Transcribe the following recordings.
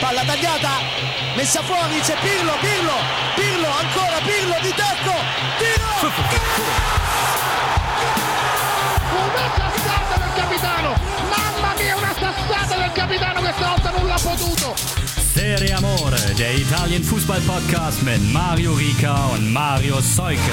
palla tagliata, messa fuori, c'è Pirlo, ancora Pirlo di tacco, tiro! Una sassata del capitano, mamma mia, una sassata del capitano, questa volta non l'ha potuto. Serie Amore, der Italien-Fußball-Podcast mit Mario Rica und Mario Seuke.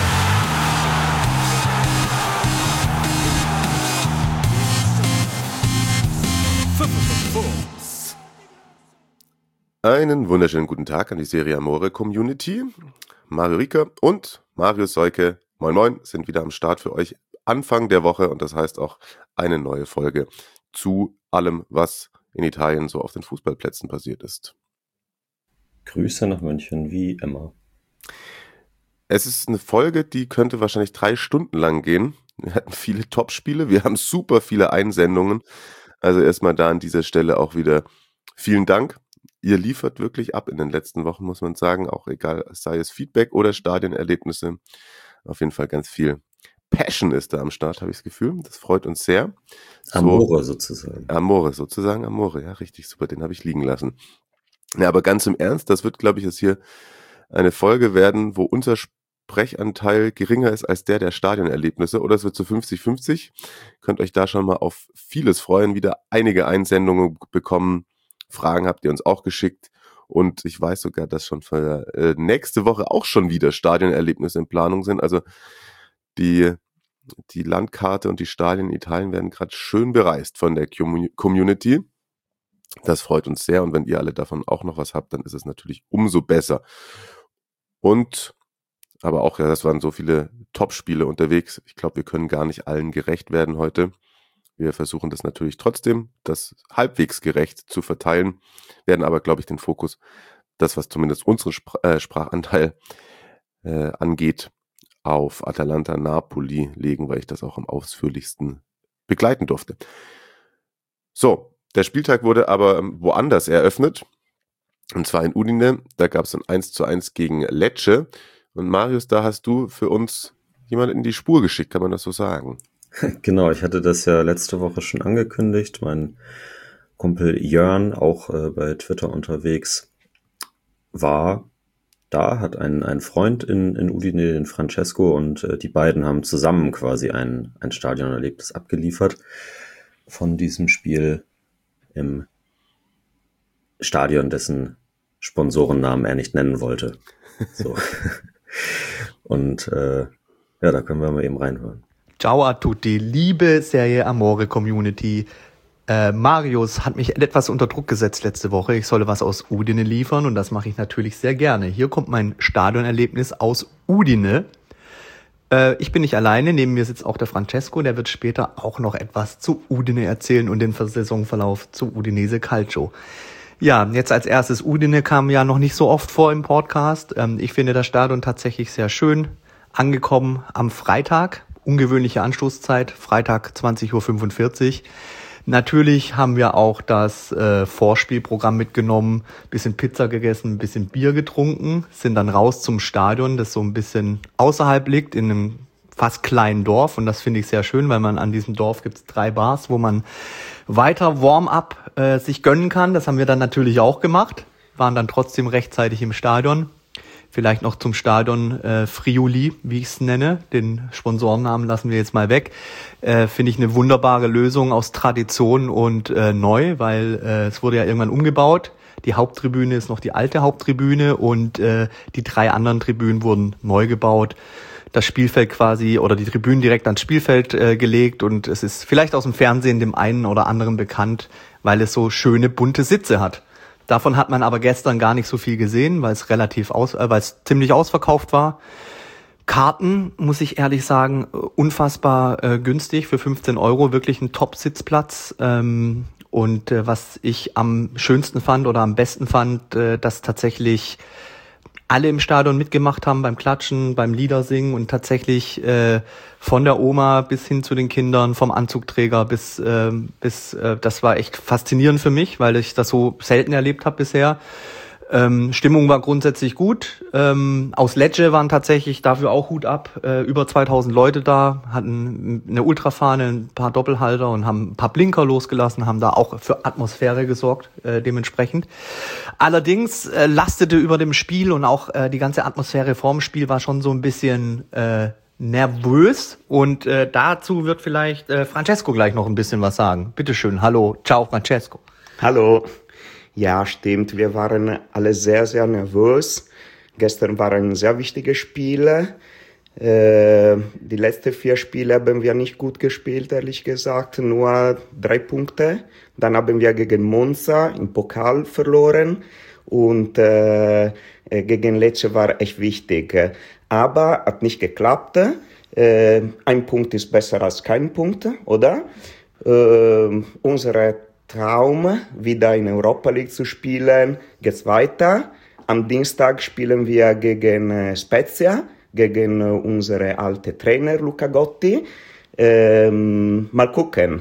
Einen wunderschönen guten Tag an die Serie Amore Community. Mario Rica und Mario Seuke, moin moin, sind wieder am Start für euch Anfang der Woche und das heißt auch eine neue Folge zu allem, was in Italien so auf den Fußballplätzen passiert ist. Grüße nach München, wie immer. Es ist eine Folge, die könnte wahrscheinlich 3 Stunden lang gehen. Wir hatten viele Topspiele, wir haben super viele Einsendungen. Also erstmal da an dieser Stelle auch wieder vielen Dank. Ihr liefert wirklich ab in den letzten Wochen, muss man sagen. Auch egal, sei es Feedback oder Stadionerlebnisse. Auf jeden Fall ganz viel Passion ist da am Start, habe ich das Gefühl. Das freut uns sehr. Amore sozusagen. Amore, ja, richtig super, den habe ich liegen lassen. Ja, aber ganz im Ernst, das wird, glaube ich, jetzt hier eine Folge werden, wo unser Sprechanteil geringer ist als der Stadionerlebnisse, oder es wird zu 50-50. Könnt euch da schon mal auf vieles freuen, wieder einige Einsendungen bekommen. Fragen habt ihr uns auch geschickt und ich weiß sogar, dass schon für nächste Woche auch schon wieder Stadionerlebnisse in Planung sind. Also die Landkarte und die Stadien in Italien werden gerade schön bereist von der Community. Das freut uns sehr und wenn ihr alle davon auch noch was habt, dann ist es natürlich umso besser. Und aber auch, ja, das waren so viele Top-Spiele unterwegs. Ich glaube, wir können gar nicht allen gerecht werden heute. Wir versuchen das natürlich trotzdem, das halbwegs gerecht zu verteilen, werden aber, glaube ich, den Fokus, das, was zumindest unseren Sprachanteil angeht, auf Atalanta Napoli legen, weil ich das auch am ausführlichsten begleiten durfte. So, der Spieltag wurde aber woanders eröffnet, und zwar in Udine. Da gab es ein 1:1 gegen Lecce. Und Marius, da hast du für uns jemanden in die Spur geschickt, kann man das so sagen? Genau, ich hatte das ja letzte Woche schon angekündigt. Mein Kumpel Jörn, auch bei Twitter unterwegs, war da, hat einen Freund in Udine, den Francesco, und die beiden haben zusammen quasi ein Stadionerlebnis abgeliefert von diesem Spiel im Stadion, dessen Sponsorennamen er nicht nennen wollte. So. Und ja, da können wir mal eben reinhören. Ciao a tutti, liebe Serie Amore Community. Marius hat mich etwas unter Druck gesetzt letzte Woche. Ich solle was aus Udine liefern und das mache ich natürlich sehr gerne. Hier kommt mein Stadionerlebnis aus Udine. Ich bin nicht alleine, neben mir sitzt auch der Francesco, der wird später auch noch etwas zu Udine erzählen und den Saisonverlauf zu Udinese Calcio. Ja, jetzt als erstes, Udine kam ja noch nicht so oft vor im Podcast. Ich finde das Stadion tatsächlich sehr schön. Angekommen am Freitag, ungewöhnliche Anstoßzeit, Freitag 20:45 Uhr. Natürlich haben wir auch das Vorspielprogramm mitgenommen, bisschen Pizza gegessen, bisschen Bier getrunken, sind dann raus zum Stadion, das so ein bisschen außerhalb liegt, in einem fast kleinen Dorf. Und das finde ich sehr schön, weil man an diesem Dorf gibt es 3 Bars, wo man weiter Warm-up sich gönnen kann. Das haben wir dann natürlich auch gemacht, waren dann trotzdem rechtzeitig im Stadion. Vielleicht noch zum Stadion Friuli, wie ich es nenne. Den Sponsorennamen lassen wir jetzt mal weg. Finde ich eine wunderbare Lösung aus Tradition und neu, weil es wurde ja irgendwann umgebaut. Die Haupttribüne ist noch die alte Haupttribüne und die 3 anderen Tribünen wurden neu gebaut. Das Spielfeld quasi oder die Tribünen direkt ans Spielfeld gelegt und es ist vielleicht aus dem Fernsehen dem einen oder anderen bekannt, weil es so schöne bunte Sitze hat. Davon hat man aber gestern gar nicht so viel gesehen, weil es weil es ziemlich ausverkauft war. Karten, muss ich ehrlich sagen, unfassbar günstig für 15 €, wirklich ein Top-Sitzplatz. Und was ich am schönsten fand oder am besten fand, dass tatsächlich alle im Stadion mitgemacht haben beim Klatschen, beim Liedersingen und tatsächlich von der Oma bis hin zu den Kindern, vom Anzugträger bis das war echt faszinierend für mich, weil ich das so selten erlebt habe bisher. Stimmung war grundsätzlich gut. Aus Lecce waren tatsächlich dafür auch Hut ab. Über 2000 Leute da, hatten eine Ultrafahne, ein paar Doppelhalter und haben ein paar Blinker losgelassen, haben da auch für Atmosphäre gesorgt, dementsprechend. Allerdings lastete über dem Spiel und auch die ganze Atmosphäre vorm Spiel war schon so ein bisschen nervös. Und dazu wird vielleicht Francesco gleich noch ein bisschen was sagen. Bitteschön, hallo, ciao Francesco. Hallo. Ja, stimmt. Wir waren alle sehr, sehr nervös. Gestern war ein sehr wichtiges Spiel. Die letzten 4 Spiele haben wir nicht gut gespielt, ehrlich gesagt. Nur 3 Punkte. Dann haben wir gegen Monza im Pokal verloren. Und gegen Lecce war echt wichtig. Aber hat nicht geklappt. Ein Punkt ist besser als kein Punkt, oder? Unsere Traum, wieder in Europa League zu spielen, geht's weiter. Am Dienstag spielen wir gegen Spezia, gegen unsere alte Trainer Luca Gotti. Mal gucken.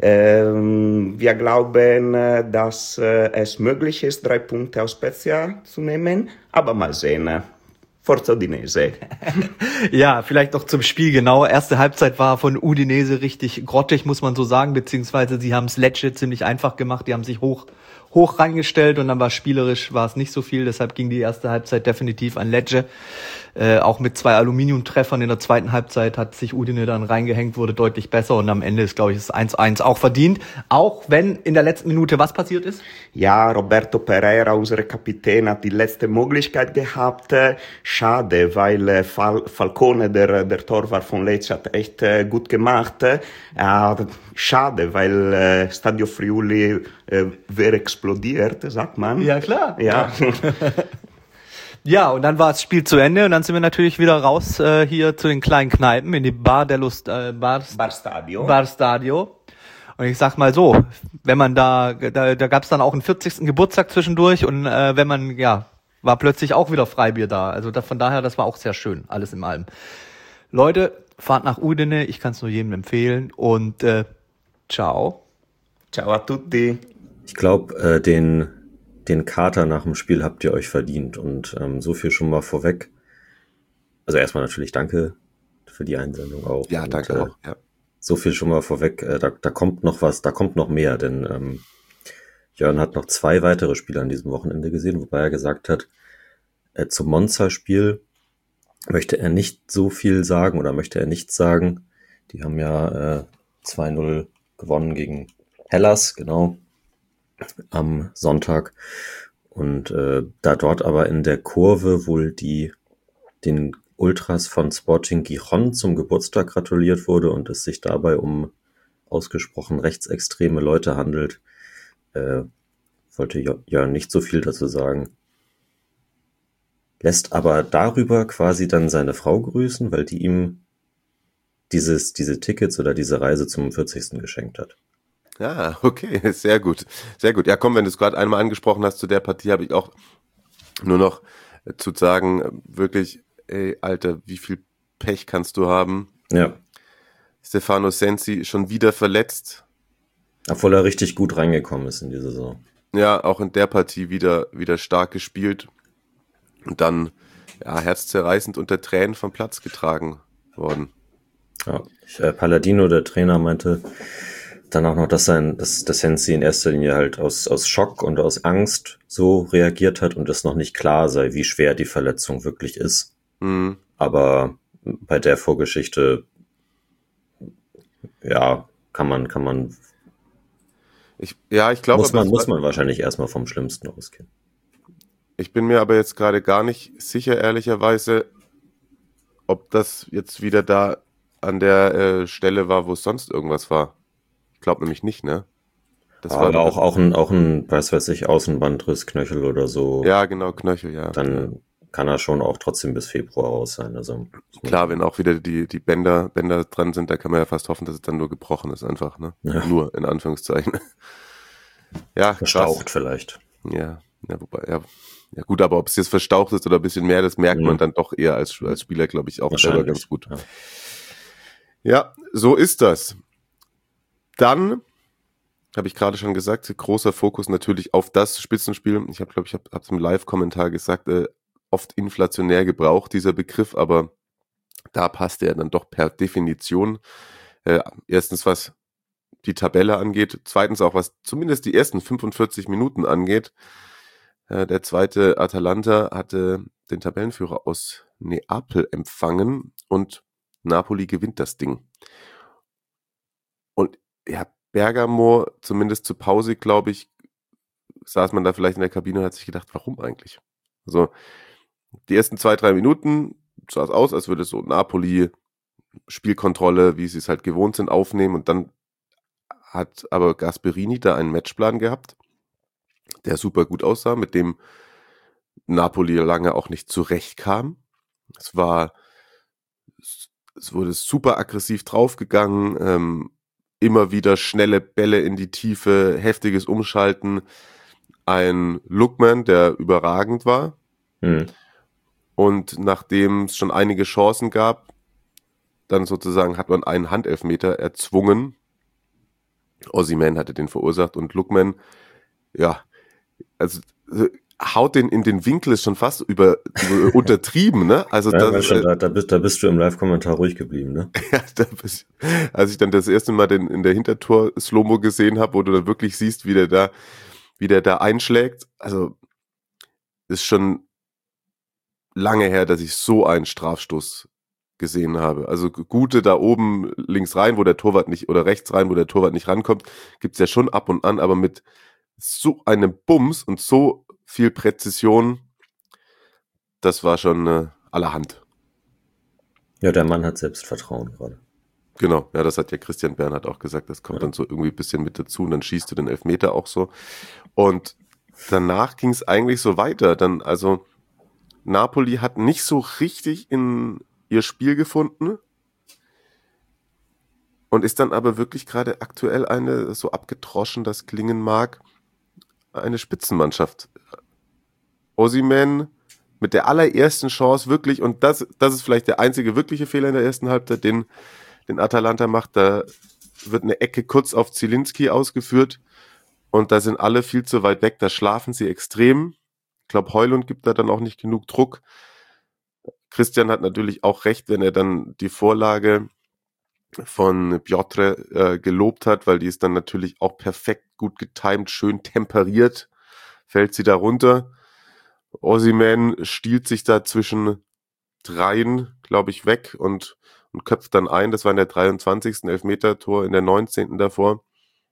Wir glauben, dass es möglich ist, 3 Punkte aus Spezia zu nehmen, aber mal sehen. Forza Udinese. Ja, vielleicht noch zum Spiel genau. Erste Halbzeit war von Udinese richtig grottig, muss man so sagen, beziehungsweise sie haben es Lecce ziemlich einfach gemacht. Die haben sich hoch reingestellt und dann war spielerisch war es nicht so viel. Deshalb ging die erste Halbzeit definitiv an Lecce. Auch mit 2 Aluminiumtreffern in der zweiten Halbzeit hat sich Udine dann reingehängt, wurde deutlich besser und am Ende ist, glaube ich, das 1-1 auch verdient. Auch wenn in der letzten Minute was passiert ist? Ja, Roberto Pereira, unser Kapitän, hat die letzte Möglichkeit gehabt. Schade, weil Falcone, der Torwart von Lecce, hat echt gut gemacht. Schade, weil Stadio Friuli wäre explodiert, sagt man. Ja, klar. Ja. Ja, und dann war das Spiel zu Ende und dann sind wir natürlich wieder raus hier zu den kleinen Kneipen in die Bar Stadio. Und ich sag mal so, wenn man da gab's dann auch einen 40. Geburtstag zwischendurch und wenn man, war plötzlich auch wieder Freibier da. Also von daher, das war auch sehr schön, alles in allem. Leute, fahrt nach Udine, ich kann es nur jedem empfehlen und ciao. Ciao a tutti. Ich glaube, den Kater nach dem Spiel habt ihr euch verdient und so viel schon mal vorweg. Also erstmal natürlich danke für die Einsendung auch. Ja, und, danke auch. Ja. So viel schon mal vorweg. Da kommt noch was, da kommt noch mehr, denn Jörn hat noch 2 weitere Spiele an diesem Wochenende gesehen, wobei er gesagt hat, zum Monza-Spiel möchte er nicht so viel sagen oder möchte er nichts sagen. Die haben ja 2-0 gewonnen gegen Hellas, genau, am Sonntag. Und da dort aber in der Kurve wohl den Ultras von Sporting Gijón zum Geburtstag gratuliert wurde und es sich dabei um ausgesprochen rechtsextreme Leute handelt, wollte Jörn nicht so viel dazu sagen. Lässt aber darüber quasi dann seine Frau grüßen, weil die ihm diese Tickets oder diese Reise zum 40. geschenkt hat. Ja, okay, sehr gut. Sehr gut. Ja, komm, wenn du es gerade einmal angesprochen hast, zu der Partie habe ich auch nur noch zu sagen, wirklich, ey, Alter, wie viel Pech kannst du haben? Ja. Stefano Sensi schon wieder verletzt. Obwohl er richtig gut reingekommen ist in die Saison. Ja, auch in der Partie wieder stark gespielt. Und dann, ja, herzzerreißend unter Tränen vom Platz getragen worden. Ja, Palladino, der Trainer, meinte dann auch noch, dass Sensi in erster Linie halt aus Schock und aus Angst so reagiert hat und es noch nicht klar sei, wie schwer die Verletzung wirklich ist. Mhm. Aber bei der Vorgeschichte, ja, kann man ich glaube, muss man wahrscheinlich erstmal vom Schlimmsten ausgehen. Ich bin mir aber jetzt gerade gar nicht sicher, ehrlicherweise, ob das jetzt wieder da an der Stelle war, wo es sonst irgendwas war. Ich glaube nämlich nicht, ne? Das war aber auch ein, weiß ich, Außenbandriss, Knöchel oder so. Ja, genau, Knöchel, ja. Dann kann er schon auch trotzdem bis Februar raus sein. Also klar, wenn auch wieder die Bänder dran sind, da kann man ja fast hoffen, dass es dann nur gebrochen ist einfach, ne? Ja. Nur, in Anführungszeichen. Ja, verstaucht krass. Vielleicht. Ja, wobei, ja gut, aber ob es jetzt verstaucht ist oder ein bisschen mehr, das merkt man dann doch eher als Spieler, glaube ich, auch selber ganz gut. Ja, so ist das. Dann habe ich gerade schon gesagt, großer Fokus natürlich auf das Spitzenspiel. Ich habe es im Live-Kommentar gesagt, oft inflationär gebraucht, dieser Begriff, aber da passt er dann doch per Definition. Erstens, was die Tabelle angeht, zweitens auch, was zumindest die ersten 45 Minuten angeht. Der zweite Atalanta hatte den Tabellenführer aus Neapel empfangen und Napoli gewinnt das Ding. Und ja, Bergamo, zumindest zur Pause, glaube ich, saß man da vielleicht in der Kabine und hat sich gedacht, warum eigentlich? Also die ersten 2-3 Minuten sah es aus, als würde so Napoli Spielkontrolle, wie sie es halt gewohnt sind, aufnehmen. Und dann hat aber Gasperini da einen Matchplan gehabt, der super gut aussah, mit dem Napoli lange auch nicht zurechtkam. Es wurde super aggressiv draufgegangen, immer wieder schnelle Bälle in die Tiefe, heftiges Umschalten. Ein Lookman, der überragend war. Und nachdem es schon einige Chancen gab, dann sozusagen hat man einen Handelfmeter erzwungen. Osimhen hatte den verursacht und Lookman, ja, also haut den in den Winkel, ist schon fast untertrieben, ne? Also ja, das, da bist du im Live-Kommentar ruhig geblieben, ne? Ja, als ich dann das erste Mal in der Hintertor-Slow-Mo gesehen habe, wo du dann wirklich siehst, wie der da einschlägt, also ist schon lange her, dass ich so einen Strafstoß gesehen habe. Also gute da oben links rein, wo der Torwart nicht, oder rechts rein, wo der Torwart nicht rankommt, gibt's ja schon ab und an, aber mit so einem Bums und so viel Präzision, das war schon allerhand. Ja, der Mann hat Selbstvertrauen gerade. Genau, ja, das hat ja Christian Bernhard auch gesagt, das kommt dann so irgendwie ein bisschen mit dazu und dann schießt du den Elfmeter auch so. Und danach ging es eigentlich so weiter. Dann, also Napoli hat nicht so richtig in ihr Spiel gefunden und ist dann aber wirklich gerade aktuell eine, so abgedroschen das klingen mag, eine Spitzenmannschaft. Osimhen mit der allerersten Chance wirklich, und das ist vielleicht der einzige wirkliche Fehler in der ersten Halbzeit, den Atalanta macht, da wird eine Ecke kurz auf Zielinski ausgeführt und da sind alle viel zu weit weg, da schlafen sie extrem. Ich glaube, Højlund gibt da dann auch nicht genug Druck. Christian hat natürlich auch recht, wenn er dann die Vorlage von Piotre gelobt hat, weil die ist dann natürlich auch perfekt gut getimt, schön temperiert, fällt sie da runter. Osimhen stiehlt sich da zwischen dreien, glaube ich, weg und köpft dann ein. Das war in der 23. Elfmeter-Tor, in der 19. davor.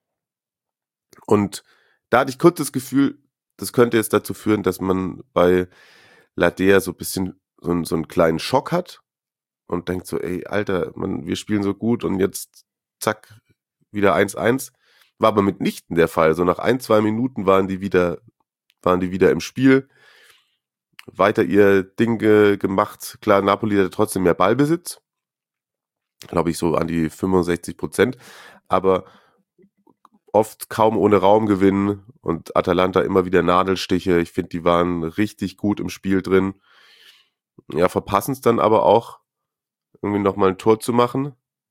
Und da hatte ich kurz das Gefühl, das könnte jetzt dazu führen, dass man bei Ladea so ein bisschen so einen kleinen Schock hat und denkt so, ey, Alter, wir spielen so gut und jetzt zack, wieder 1-1. War aber mitnichten der Fall. So nach 1-2 Minuten waren die wieder im Spiel, weiter ihr Ding gemacht. Klar, Napoli hatte trotzdem mehr Ballbesitz, glaube ich so an die 65%, aber oft kaum ohne Raumgewinn und Atalanta immer wieder Nadelstiche. Ich finde, die waren richtig gut im Spiel drin. Ja, verpassen es dann aber auch, irgendwie nochmal ein Tor zu machen.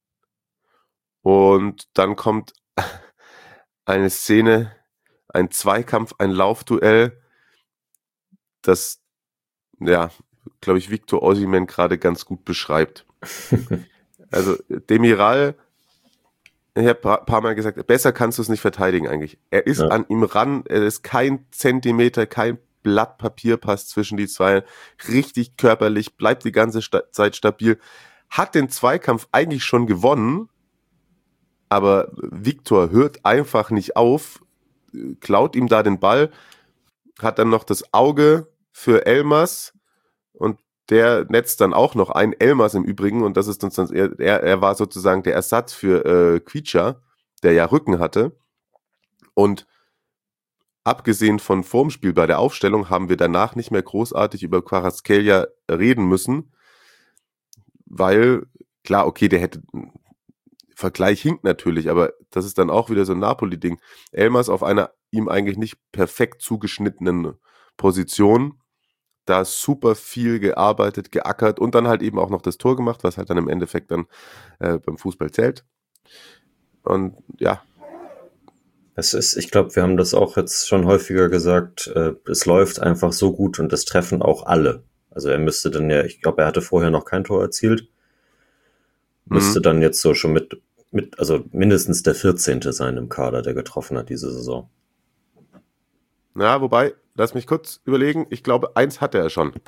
Und dann kommt eine Szene, ein Zweikampf, ein Laufduell, das, ja, glaube ich, Victor Osimhen gerade ganz gut beschreibt. Also Demiral, ich habe ein paar Mal gesagt, besser kannst du es nicht verteidigen eigentlich. Er ist an ihm ran, er ist kein Zentimeter, kein Blatt Papier passt zwischen die zwei, richtig körperlich, bleibt die ganze Zeit stabil, hat den Zweikampf eigentlich schon gewonnen, aber Victor hört einfach nicht auf, klaut ihm da den Ball, hat dann noch das Auge für Elmas und der netzt dann auch noch ein, Elmas im Übrigen, und das ist uns dann, er war sozusagen der Ersatz für Quicha, der ja Rücken hatte. Und abgesehen von vorm Spiel bei der Aufstellung haben wir danach nicht mehr großartig über Kvaratskhelia reden müssen, weil, klar, okay, der hätte, Vergleich hinkt natürlich, aber das ist dann auch wieder so ein Napoli-Ding. Elmas auf einer ihm eigentlich nicht perfekt zugeschnittenen Position, da super viel gearbeitet, geackert und dann halt eben auch noch das Tor gemacht, was halt dann im Endeffekt dann beim Fußball zählt. Und ja, Ich glaube, wir haben das auch jetzt schon häufiger gesagt, es läuft einfach so gut und es treffen auch alle. Also er müsste dann ja, ich glaube, er hatte vorher noch kein Tor erzielt, müsste dann jetzt so schon also mindestens der 14. sein im Kader, der getroffen hat diese Saison. Na, wobei, lass mich kurz überlegen, ich glaube, 1 hatte er schon.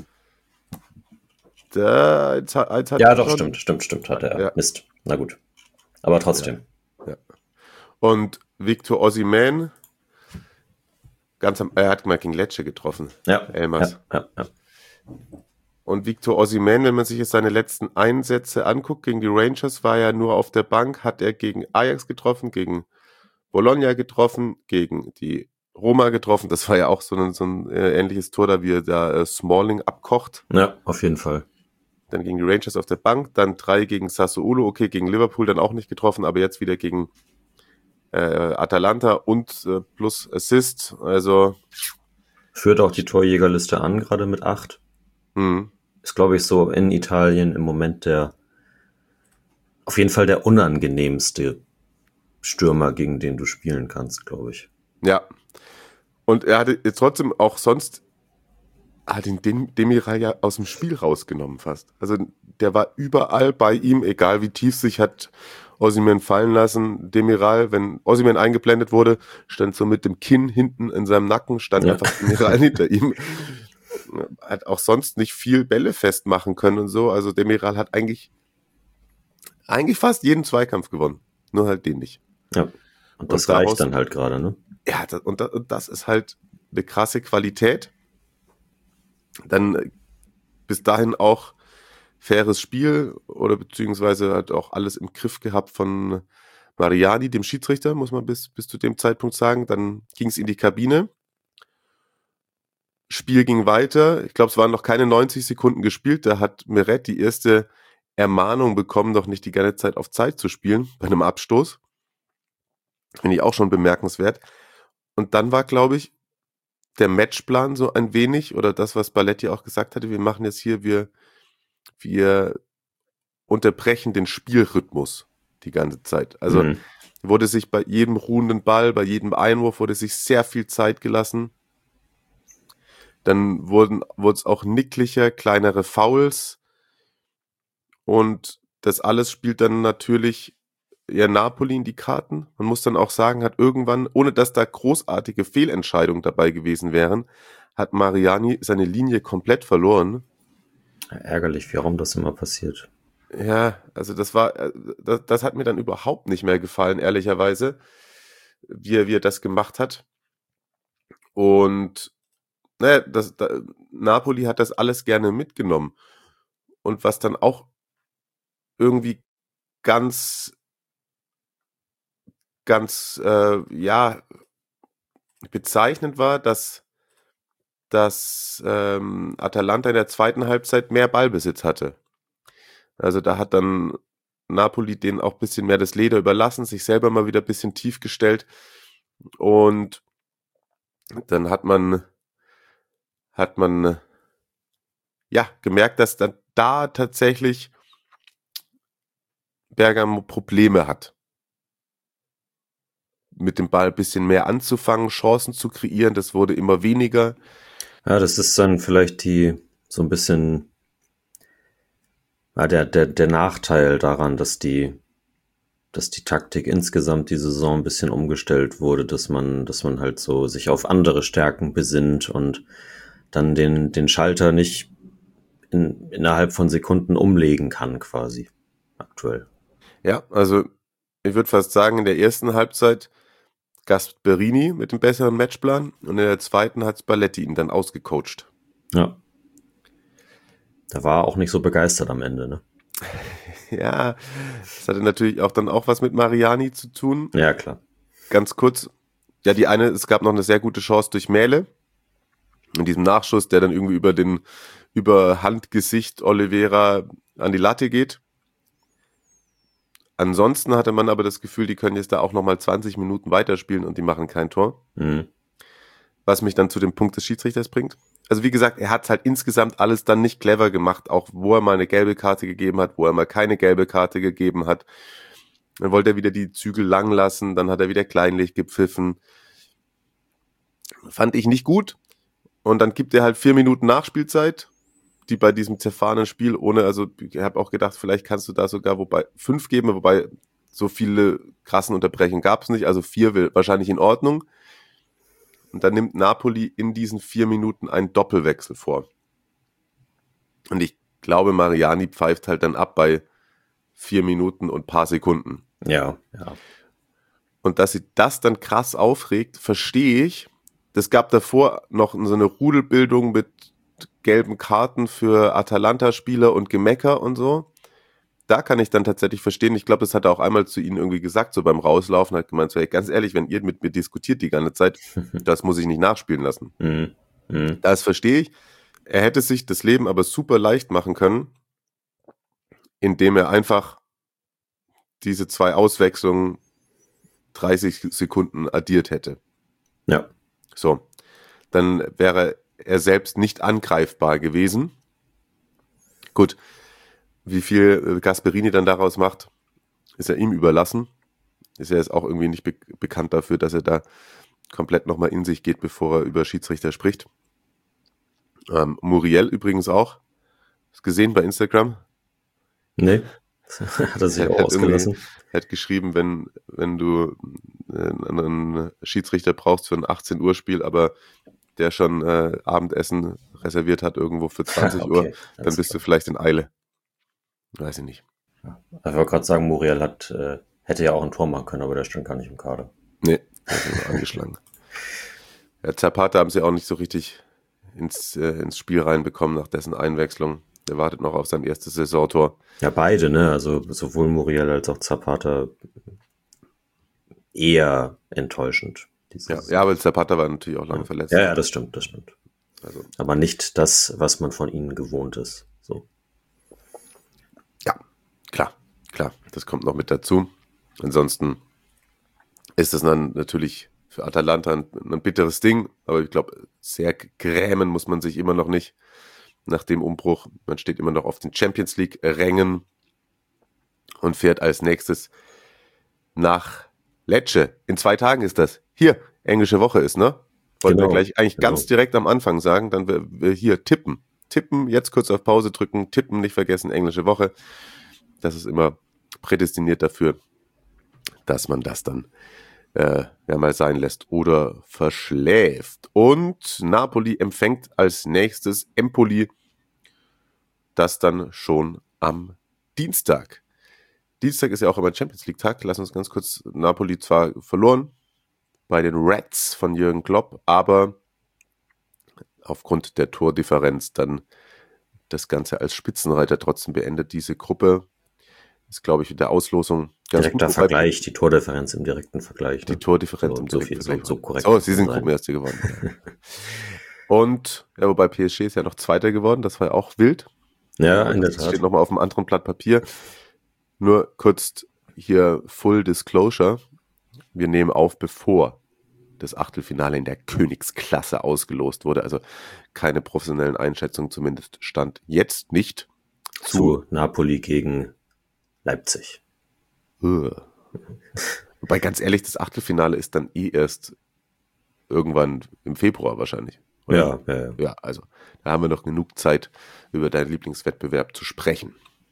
Eins hat Ja, er doch, schon. stimmt, hatte er. Ja. Mist, na gut. Aber trotzdem. Ja. Und Victor Osimhen, er hat mal gegen Lecce getroffen. Ja, Elmas. ja. Und Victor Osimhen, wenn man sich jetzt seine letzten Einsätze anguckt, gegen die Rangers war er nur auf der Bank, hat er gegen Ajax getroffen, gegen Bologna getroffen, gegen die Roma getroffen. Das war ja auch so ein ähnliches Tor, da wie er da Smalling abkocht. Ja, auf jeden Fall. Dann gegen die Rangers auf der Bank, dann 3 gegen Sassuolo, okay, gegen Liverpool dann auch nicht getroffen, aber jetzt wieder gegen Atalanta und plus Assist, also Führt auch die Torjägerliste an, gerade mit 8. Ist, glaube ich, so in Italien im Moment auf jeden Fall der unangenehmste Stürmer, gegen den du spielen kannst, glaube ich. Ja. Und er hatte jetzt trotzdem auch sonst den Demiral ja aus dem Spiel rausgenommen fast. Also der war überall bei ihm, egal wie tief sich hat Osimhen fallen lassen. Demiral, wenn Osimhen eingeblendet wurde, stand so mit dem Kinn hinten in seinem Nacken, stand einfach Demiral hinter ihm. Hat auch sonst nicht viel Bälle festmachen können und so. Also Demiral hat eigentlich fast jeden Zweikampf gewonnen. Nur halt den nicht. Ja. Und das reicht dann halt gerade, ne? Ja, und das ist halt eine krasse Qualität. Dann bis dahin auch faires Spiel oder beziehungsweise hat auch alles im Griff gehabt von Mariani, dem Schiedsrichter, muss man bis zu dem Zeitpunkt sagen. Dann ging es in die Kabine. Spiel ging weiter. Ich glaube, es waren noch keine 90 Sekunden gespielt. Da hat Meret die erste Ermahnung bekommen, doch nicht die ganze Zeit auf Zeit zu spielen, bei einem Abstoß. Finde ich auch schon bemerkenswert. Und dann war, glaube ich, der Matchplan so ein wenig, oder das, was Balletti auch gesagt hatte, wir machen jetzt hier, wir unterbrechen den Spielrhythmus die ganze Zeit. Also wurde sich bei jedem ruhenden Ball, bei jedem Einwurf wurde sich sehr viel Zeit gelassen. Dann wurde es auch nicklicher, kleinere Fouls. Und das alles spielt dann natürlich eher Napoli in die Karten. Man muss dann auch sagen, hat irgendwann, ohne dass da großartige Fehlentscheidungen dabei gewesen wären, hat Mariani seine Linie komplett verloren. Ärgerlich, warum das immer passiert. Ja, also das hat mir dann überhaupt nicht mehr gefallen, ehrlicherweise, wie er das gemacht hat. Und Napoli hat das alles gerne mitgenommen. Und was dann auch irgendwie ganz bezeichnend war, dass Atalanta in der zweiten Halbzeit mehr Ballbesitz hatte. Also da hat dann Napoli denen auch ein bisschen mehr das Leder überlassen, sich selber mal wieder ein bisschen tief gestellt. Und dann hat man gemerkt, dass dann da tatsächlich Bergamo Probleme hat, mit dem Ball ein bisschen mehr anzufangen, Chancen zu kreieren. Das wurde immer weniger. Ja, das ist dann vielleicht so ein bisschen der Nachteil daran, dass die Taktik insgesamt die Saison ein bisschen umgestellt wurde, dass man halt so sich auf andere Stärken besinnt und dann den Schalter nicht innerhalb von Sekunden umlegen kann, quasi, aktuell. Ja, also ich würde fast sagen, in der ersten Halbzeit Gasperini mit dem besseren Matchplan und in der zweiten hat Spalletti ihn dann ausgecoacht. Ja. Da war er auch nicht so begeistert am Ende, ne? Ja, das hatte natürlich auch dann auch was mit Mariani zu tun. Ja, klar. Ganz kurz, ja, es gab noch eine sehr gute Chance durch Mähle. In diesem Nachschuss, der dann irgendwie über Handgesicht Oliveira an die Latte geht. Ansonsten hatte man aber das Gefühl, die können jetzt da auch nochmal 20 Minuten weiterspielen und die machen kein Tor. Was mich dann zu dem Punkt des Schiedsrichters bringt. Also wie gesagt, er hat halt insgesamt alles dann nicht clever gemacht, auch wo er mal eine gelbe Karte gegeben hat, wo er mal keine gelbe Karte gegeben hat. Dann wollte er wieder die Zügel lang lassen, dann hat er wieder kleinlich gepfiffen. Fand ich nicht gut. Und dann gibt er halt 4 Minuten Nachspielzeit, die bei diesem zerfahrenen Spiel ich habe auch gedacht, vielleicht kannst du da sogar 5 geben, wobei so viele krassen Unterbrechungen gab es nicht, also 4 wäre wahrscheinlich in Ordnung. Und dann nimmt Napoli in diesen 4 Minuten einen Doppelwechsel vor. Und ich glaube, Mariani pfeift halt dann ab bei 4 Minuten und ein paar Sekunden. Ja. Und dass sie das dann krass aufregt, verstehe ich. Es gab davor noch so eine Rudelbildung mit gelben Karten für Atalanta-Spieler und Gemecker und so. Da kann ich dann tatsächlich verstehen. Ich glaube, das hat er auch einmal zu ihnen irgendwie gesagt, so beim Rauslaufen, hat gemeint, so, hey, ganz ehrlich, wenn ihr mit mir diskutiert die ganze Zeit, das muss ich nicht nachspielen lassen. Das verstehe ich. Er hätte sich das Leben aber super leicht machen können, indem er einfach diese 2 Auswechslungen 30 Sekunden addiert hätte. Ja. So, dann wäre er selbst nicht angreifbar gewesen. Gut, wie viel Gasperini dann daraus macht, ist ja ihm überlassen. Ist ja jetzt auch irgendwie nicht bekannt dafür, dass er da komplett nochmal in sich geht, bevor er über Schiedsrichter spricht. Muriel übrigens auch. Hast du gesehen bei Instagram? Nee, hat er sich auch ausgelassen. Er hat geschrieben, wenn du einen Schiedsrichter brauchst für ein 18-Uhr-Spiel, aber der schon Abendessen reserviert hat irgendwo für 20 Okay, Uhr, dann bist du vielleicht in Eile. Weiß ich nicht. Ja. Ich wollte gerade sagen, Muriel hätte ja auch ein Tor machen können, aber der stand gar nicht im Kader. Nee, der ist nur angeschlagen. Ja, Zapata haben sie auch nicht so richtig ins Spiel reinbekommen nach dessen Einwechslung. Der wartet noch auf sein erstes Saisontor. Ja, beide, ne? Also sowohl Muriel als auch Zapata eher enttäuschend. Ja, aber Zapata war natürlich auch lange verletzt. Ja, das stimmt. Also, aber nicht das, was man von ihnen gewohnt ist. So. Ja, klar. Das kommt noch mit dazu. Ansonsten ist das dann natürlich für Atalanta ein bitteres Ding, aber ich glaube, sehr grämen muss man sich immer noch nicht nach dem Umbruch. Man steht immer noch auf den Champions-League-Rängen und fährt als nächstes nach Lecce. In 2 Tagen ist das. Hier, englische Woche ist, ne? Wollten wir gleich eigentlich ganz direkt am Anfang sagen, dann wir hier tippen. Tippen, jetzt kurz auf Pause drücken, tippen, nicht vergessen, englische Woche. Das ist immer prädestiniert dafür, dass man das dann mal sein lässt oder verschläft. Und Napoli empfängt als nächstes Empoli, das dann schon am Dienstag. Dienstag ist ja auch immer Champions-League-Tag. Lass uns ganz kurz, Napoli zwar verloren bei den Reds von Jürgen Klopp, aber aufgrund der Tordifferenz dann das Ganze als Spitzenreiter trotzdem beendet. Diese Gruppe ist, glaube ich, in der Auslosung ganz direkter gut. Vergleich, die Tordifferenz im direkten Vergleich. Die Tordifferenz im direkten Vergleich. So korrekt. Oh, sie sind Gruppenerste geworden. Und, ja, wobei PSG ist ja noch Zweiter geworden, das war ja auch wild. Ja, in der Das Tat. steht nochmal auf einem anderen Blatt Papier. Nur kurz hier Full Disclosure. Wir nehmen auf, bevor das Achtelfinale in der Königsklasse ausgelost wurde. Also keine professionellen Einschätzungen, zumindest stand jetzt nicht zu Napoli gegen Leipzig. Wobei, ganz ehrlich, das Achtelfinale ist dann erst irgendwann im Februar wahrscheinlich. Ja. Ja, also da haben wir noch genug Zeit, über deinen Lieblingswettbewerb zu sprechen.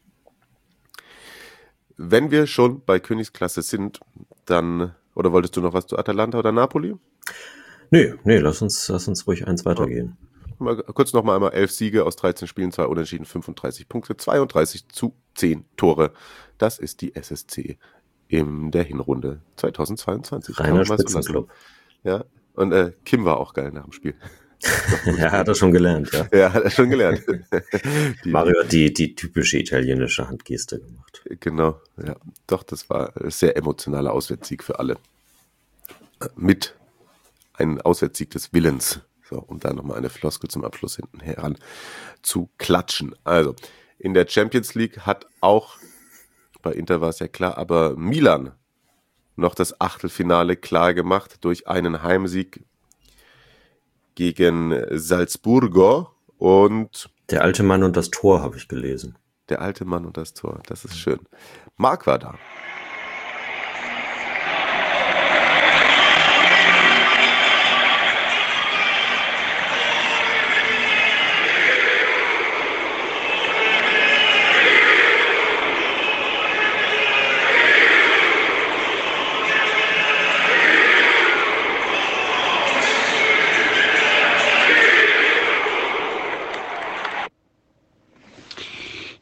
Wenn wir schon bei Königsklasse sind, dann, oder wolltest du noch was zu Atalanta oder Napoli? Nee, lass uns ruhig eins weitergehen. Mal kurz nochmal einmal 11 Siege aus 13 Spielen, 2 Unentschieden, 35 Punkte, 32:10 Tore. Das ist die SSC in der Hinrunde 2022. Reiner Spitzenclub. Ja, und Kim war auch geil nach dem Spiel. Ja, hat er schon gelernt, ja. Ja, hat er schon gelernt. Mario hat die typische italienische Handgeste gemacht. Genau, ja. Doch, das war ein sehr emotionaler Auswärtssieg für alle. Mit einem Auswärtssieg des Willens. So, um da nochmal eine Floskel zum Abschluss hinten heran zu klatschen. Also, in der Champions League hat auch, bei Inter war es ja klar, aber Milan noch das Achtelfinale klar gemacht durch einen Heimsieg gegen Salzburgo und der alte Mann und das Tor habe ich gelesen. Der alte Mann und das Tor, das ist schön. Marc war da.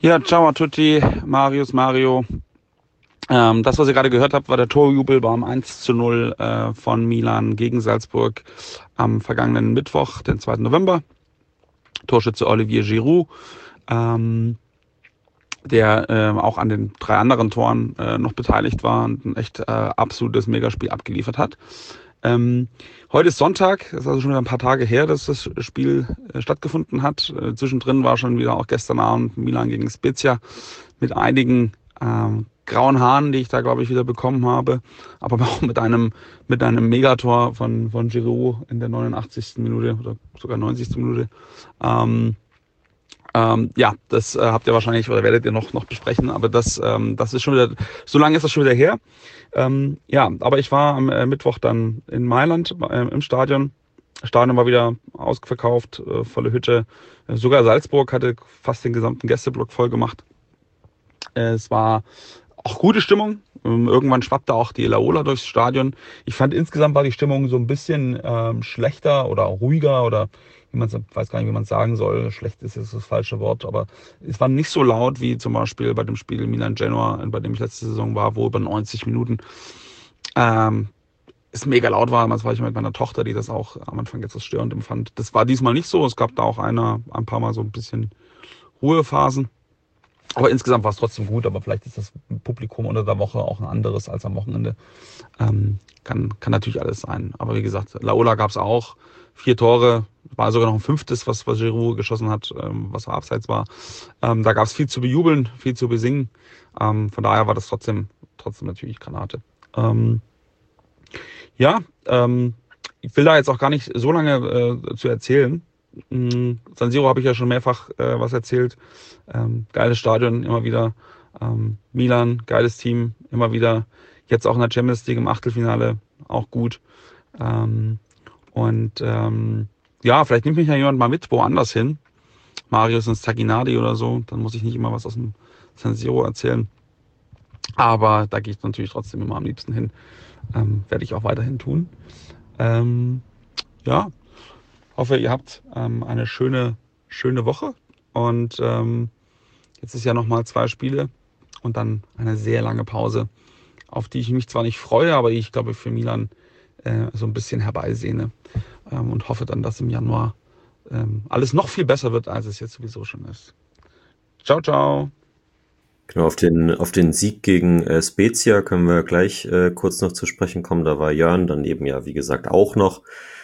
Ja, ciao a tutti, Mario. Das, was ihr gerade gehört habt, war der Torjubel beim 1:0 von Milan gegen Salzburg am vergangenen Mittwoch, den 2. November. Torschütze Olivier Giroud, der auch an den 3 anderen Toren noch beteiligt war und ein echt absolutes Megaspiel abgeliefert hat. Heute ist Sonntag, das ist also schon wieder ein paar Tage her, dass das Spiel stattgefunden hat. Zwischendrin war schon wieder auch gestern Abend Milan gegen Spezia mit einigen grauen Haaren, die ich da, glaube ich, wieder bekommen habe. Aber auch mit einem Megator von Giroud in der 89. Minute oder sogar 90. Minute. Ja, das habt ihr wahrscheinlich oder werdet ihr noch besprechen, aber das ist schon wieder, so lange ist das schon wieder her. Ja, aber ich war am Mittwoch dann in Mailand im Stadion. Das Stadion war wieder ausverkauft, volle Hütte. Sogar Salzburg hatte fast den gesamten Gästeblock voll gemacht. Es war auch gute Stimmung. Irgendwann schwappte auch die Laola durchs Stadion. Ich fand insgesamt war die Stimmung so ein bisschen schlechter oder ruhiger oder weiß gar nicht, wie man es sagen soll. Schlecht ist jetzt das falsche Wort, aber es war nicht so laut wie zum Beispiel bei dem Spiel Milan-Genoa, bei dem ich letzte Saison war, wo über 90 Minuten es mega laut war. Das war ich mit meiner Tochter, die das auch am Anfang jetzt störend empfand. Das war diesmal nicht so. Es gab da auch ein paar Mal so ein bisschen Ruhephasen. Aber insgesamt war es trotzdem gut, aber vielleicht ist das Publikum unter der Woche auch ein anderes als am Wochenende. Kann natürlich alles sein. Aber wie gesagt, Laola gab es auch 4 Tore, war sogar noch ein 5., was Giroud geschossen hat, was abseits war. Da gab es viel zu bejubeln, viel zu besingen. Von daher war das trotzdem natürlich Granate. Ich will da jetzt auch gar nicht so lange zu erzählen. San Siro habe ich ja schon mehrfach was erzählt. Geiles Stadion, immer wieder. Milan, geiles Team, immer wieder. Jetzt auch in der Champions League im Achtelfinale, auch gut. Vielleicht nimmt mich ja jemand mal mit, woanders hin. Marius ins Taginadi oder so. Dann muss ich nicht immer was aus dem San Siro erzählen. Aber da gehe ich natürlich trotzdem immer am liebsten hin. Werde ich auch weiterhin tun. Hoffe, ihr habt eine schöne Woche. Und jetzt ist ja nochmal 2 Spiele und dann eine sehr lange Pause, auf die ich mich zwar nicht freue, aber ich glaube für Milan so ein bisschen herbeisehne. Und hoffe dann, dass im Januar alles noch viel besser wird, als es jetzt sowieso schon ist. Ciao, ciao. Genau, auf den Sieg gegen Spezia können wir gleich kurz noch zu sprechen kommen. Da war Jörn dann eben ja, wie gesagt, auch noch.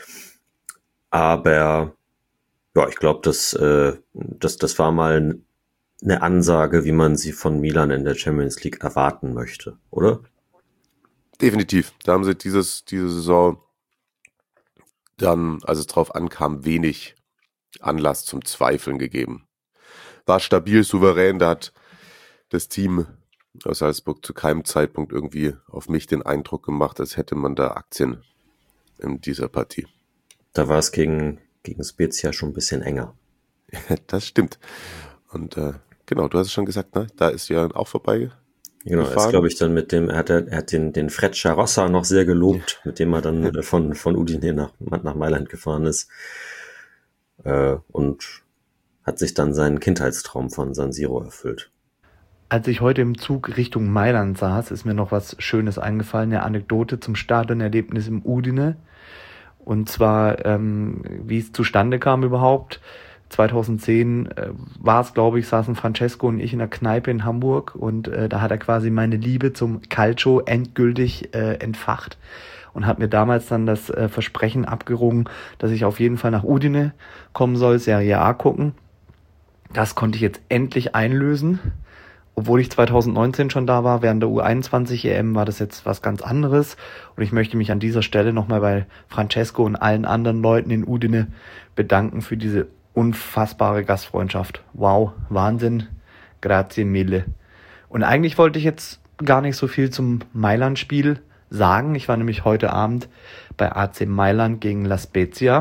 Aber ja, ich glaube, das war mal eine Ansage, wie man sie von Milan in der Champions League erwarten möchte, oder? Definitiv. Da haben sie diese Saison dann, als es drauf ankam, wenig Anlass zum Zweifeln gegeben. War stabil, souverän, da hat das Team aus Salzburg zu keinem Zeitpunkt irgendwie auf mich den Eindruck gemacht, als hätte man da Aktien in dieser Partie. Da war es gegen Spezia schon ein bisschen enger. Das stimmt. Und genau, du hast es schon gesagt, ne? Da ist Jörn auch vorbei. Genau, er ist, glaube ich, dann mit dem, er hat den Fred Charossa noch sehr gelobt, mit dem er dann von Udine nach Mailand gefahren ist. Und hat sich dann seinen Kindheitstraum von San Siro erfüllt. Als ich heute im Zug Richtung Mailand saß, ist mir noch was Schönes eingefallen, eine Anekdote zum Stadionerlebnis im Udine. Und zwar, wie es zustande kam überhaupt. 2010 war es, glaube ich, saßen Francesco und ich in einer Kneipe in Hamburg und da hat er quasi meine Liebe zum Calcio endgültig entfacht und hat mir damals dann das Versprechen abgerungen, dass ich auf jeden Fall nach Udine kommen soll, Serie A gucken. Das konnte ich jetzt endlich einlösen. Obwohl ich 2019 schon da war, während der U21 EM war das jetzt was ganz anderes. Und ich möchte mich an dieser Stelle nochmal bei Francesco und allen anderen Leuten in Udine bedanken für diese unfassbare Gastfreundschaft. Wow, Wahnsinn, grazie mille. Und eigentlich wollte ich jetzt gar nicht so viel zum Mailand-Spiel sagen. Ich war nämlich heute Abend bei AC Mailand gegen La Spezia.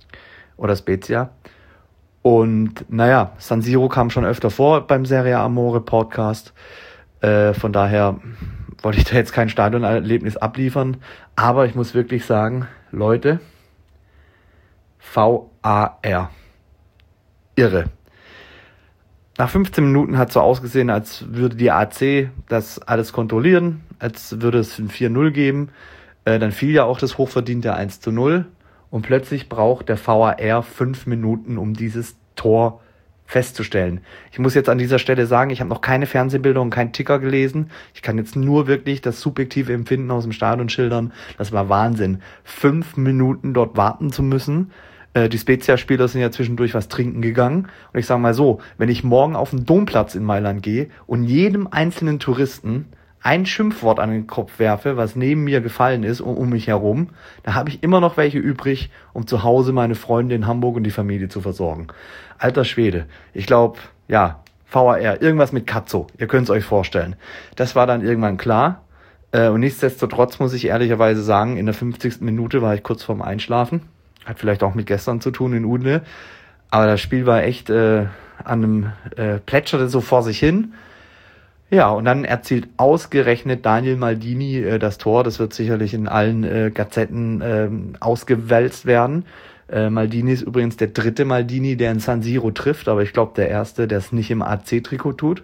Und naja, San Siro kam schon öfter vor beim Serie Amore Podcast. Von daher wollte ich da jetzt kein Stadionerlebnis abliefern. Aber ich muss wirklich sagen, Leute, VAR. Irre. Nach 15 Minuten hat es so ausgesehen, als würde die AC das alles kontrollieren, als würde es ein 4-0 geben. Dann fiel ja auch das hochverdiente 1-0 und plötzlich braucht der VAR 5 Minuten, um dieses Tor festzustellen. Ich muss jetzt an dieser Stelle sagen, ich habe noch keine Fernsehbilder und keinen Ticker gelesen. Ich kann jetzt nur wirklich das subjektive Empfinden aus dem Stadion schildern. Das war Wahnsinn. 5 Minuten dort warten zu müssen. Die Spezia-Spieler sind ja zwischendurch was trinken gegangen. Und ich sage mal so, wenn ich morgen auf den Domplatz in Mailand gehe und jedem einzelnen Touristen ein Schimpfwort an den Kopf werfe, was neben mir gefallen ist und um mich herum, da habe ich immer noch welche übrig, um zu Hause meine Freunde in Hamburg und die Familie zu versorgen. Alter Schwede. Ich glaube, ja, VAR, irgendwas mit Katzo. Ihr könnt es euch vorstellen. Das war dann irgendwann klar. Und nichtsdestotrotz muss ich ehrlicherweise sagen, in der 50. Minute war ich kurz vorm Einschlafen. Hat vielleicht auch mit gestern zu tun in Udine. Aber das Spiel war echt an einem plätscherte so vor sich hin. Ja, und dann erzielt ausgerechnet Daniel Maldini das Tor. Das wird sicherlich in allen Gazetten ausgewälzt werden. Maldini ist übrigens der 3. Maldini, der in San Siro trifft, aber ich glaube der erste, der es nicht im AC-Trikot tut.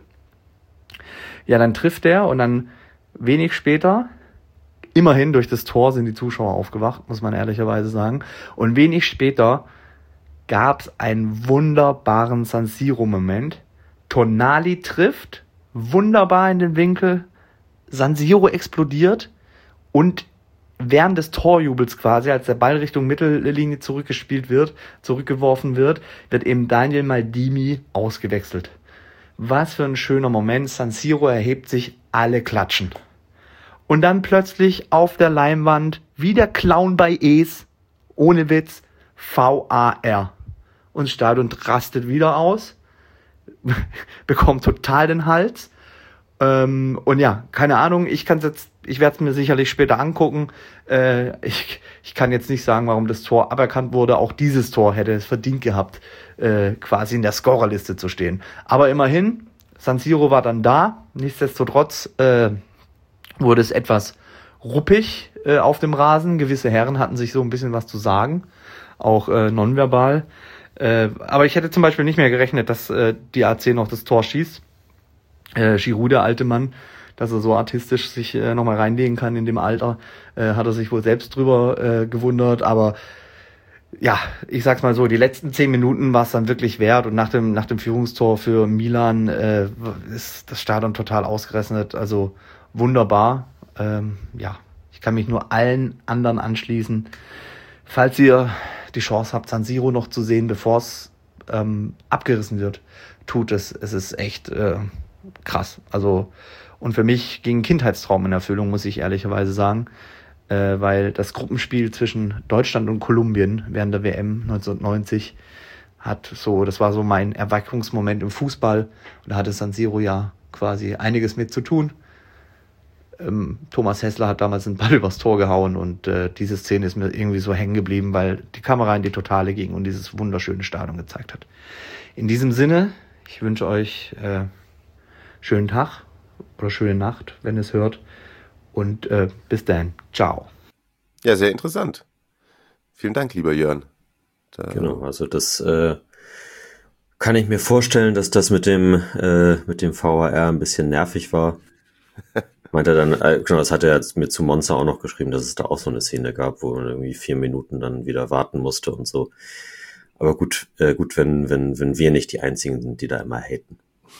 Ja, dann trifft er und dann wenig später, immerhin durch das Tor sind die Zuschauer aufgewacht, muss man ehrlicherweise sagen. Und wenig später gab es einen wunderbaren San Siro-Moment. Tonali trifft, wunderbar in den Winkel, San Siro explodiert und während des Torjubels quasi, als der Ball Richtung Mittellinie zurückgeworfen wird, wird eben Daniel Maldini ausgewechselt. Was für ein schöner Moment. San Siro erhebt sich, alle klatschen. Und dann plötzlich auf der Leinwand, wie der Clown bei Es, ohne Witz, VAR. Und das Stadion rastet wieder aus, bekommt total den Hals. Und ja, keine Ahnung, ich werde es mir sicherlich später angucken. Ich kann jetzt nicht sagen, warum das Tor aberkannt wurde. Auch dieses Tor hätte es verdient gehabt, quasi in der Scorerliste zu stehen. Aber immerhin, San Siro war dann da. Nichtsdestotrotz wurde es etwas ruppig auf dem Rasen. Gewisse Herren hatten sich so ein bisschen was zu sagen, auch nonverbal. Aber ich hätte zum Beispiel nicht mehr gerechnet, dass die AC noch das Tor schießt. Giroud, der alte Mann, dass er so artistisch sich nochmal reinlegen kann in dem Alter, hat er sich wohl selbst drüber gewundert, aber ja, ich sag's mal so, die letzten 10 Minuten war es dann wirklich wert und nach dem Führungstor für Milan ist das Stadion total ausgerechnet, also wunderbar. Ja, ich kann mich nur allen anderen anschließen. Falls ihr die Chance habt, San Siro noch zu sehen, bevor es abgerissen wird, tut es. Es ist echt krass. Also, und für mich ging ein Kindheitstraum in Erfüllung, muss ich ehrlicherweise sagen, weil das Gruppenspiel zwischen Deutschland und Kolumbien während der WM 1990 das war so mein Erweckungsmoment im Fußball und da hatte San Siro ja quasi einiges mit zu tun. Thomas Hässler hat damals einen Ball übers Tor gehauen und diese Szene ist mir irgendwie so hängen geblieben, weil die Kamera in die Totale ging und dieses wunderschöne Stadion gezeigt hat. In diesem Sinne, ich wünsche euch schönen Tag oder schöne Nacht, wenn ihr es hört. Und bis dann. Ciao. Ja, sehr interessant. Vielen Dank, lieber Jörn. Genau, also das kann ich mir vorstellen, dass das mit dem VAR ein bisschen nervig war. Meint er dann, genau, das hat er jetzt mir zu Monza auch noch geschrieben, dass es da auch so eine Szene gab, wo man irgendwie 4 Minuten dann wieder warten musste und so. Aber gut, wenn wir nicht die Einzigen sind, die da immer haten.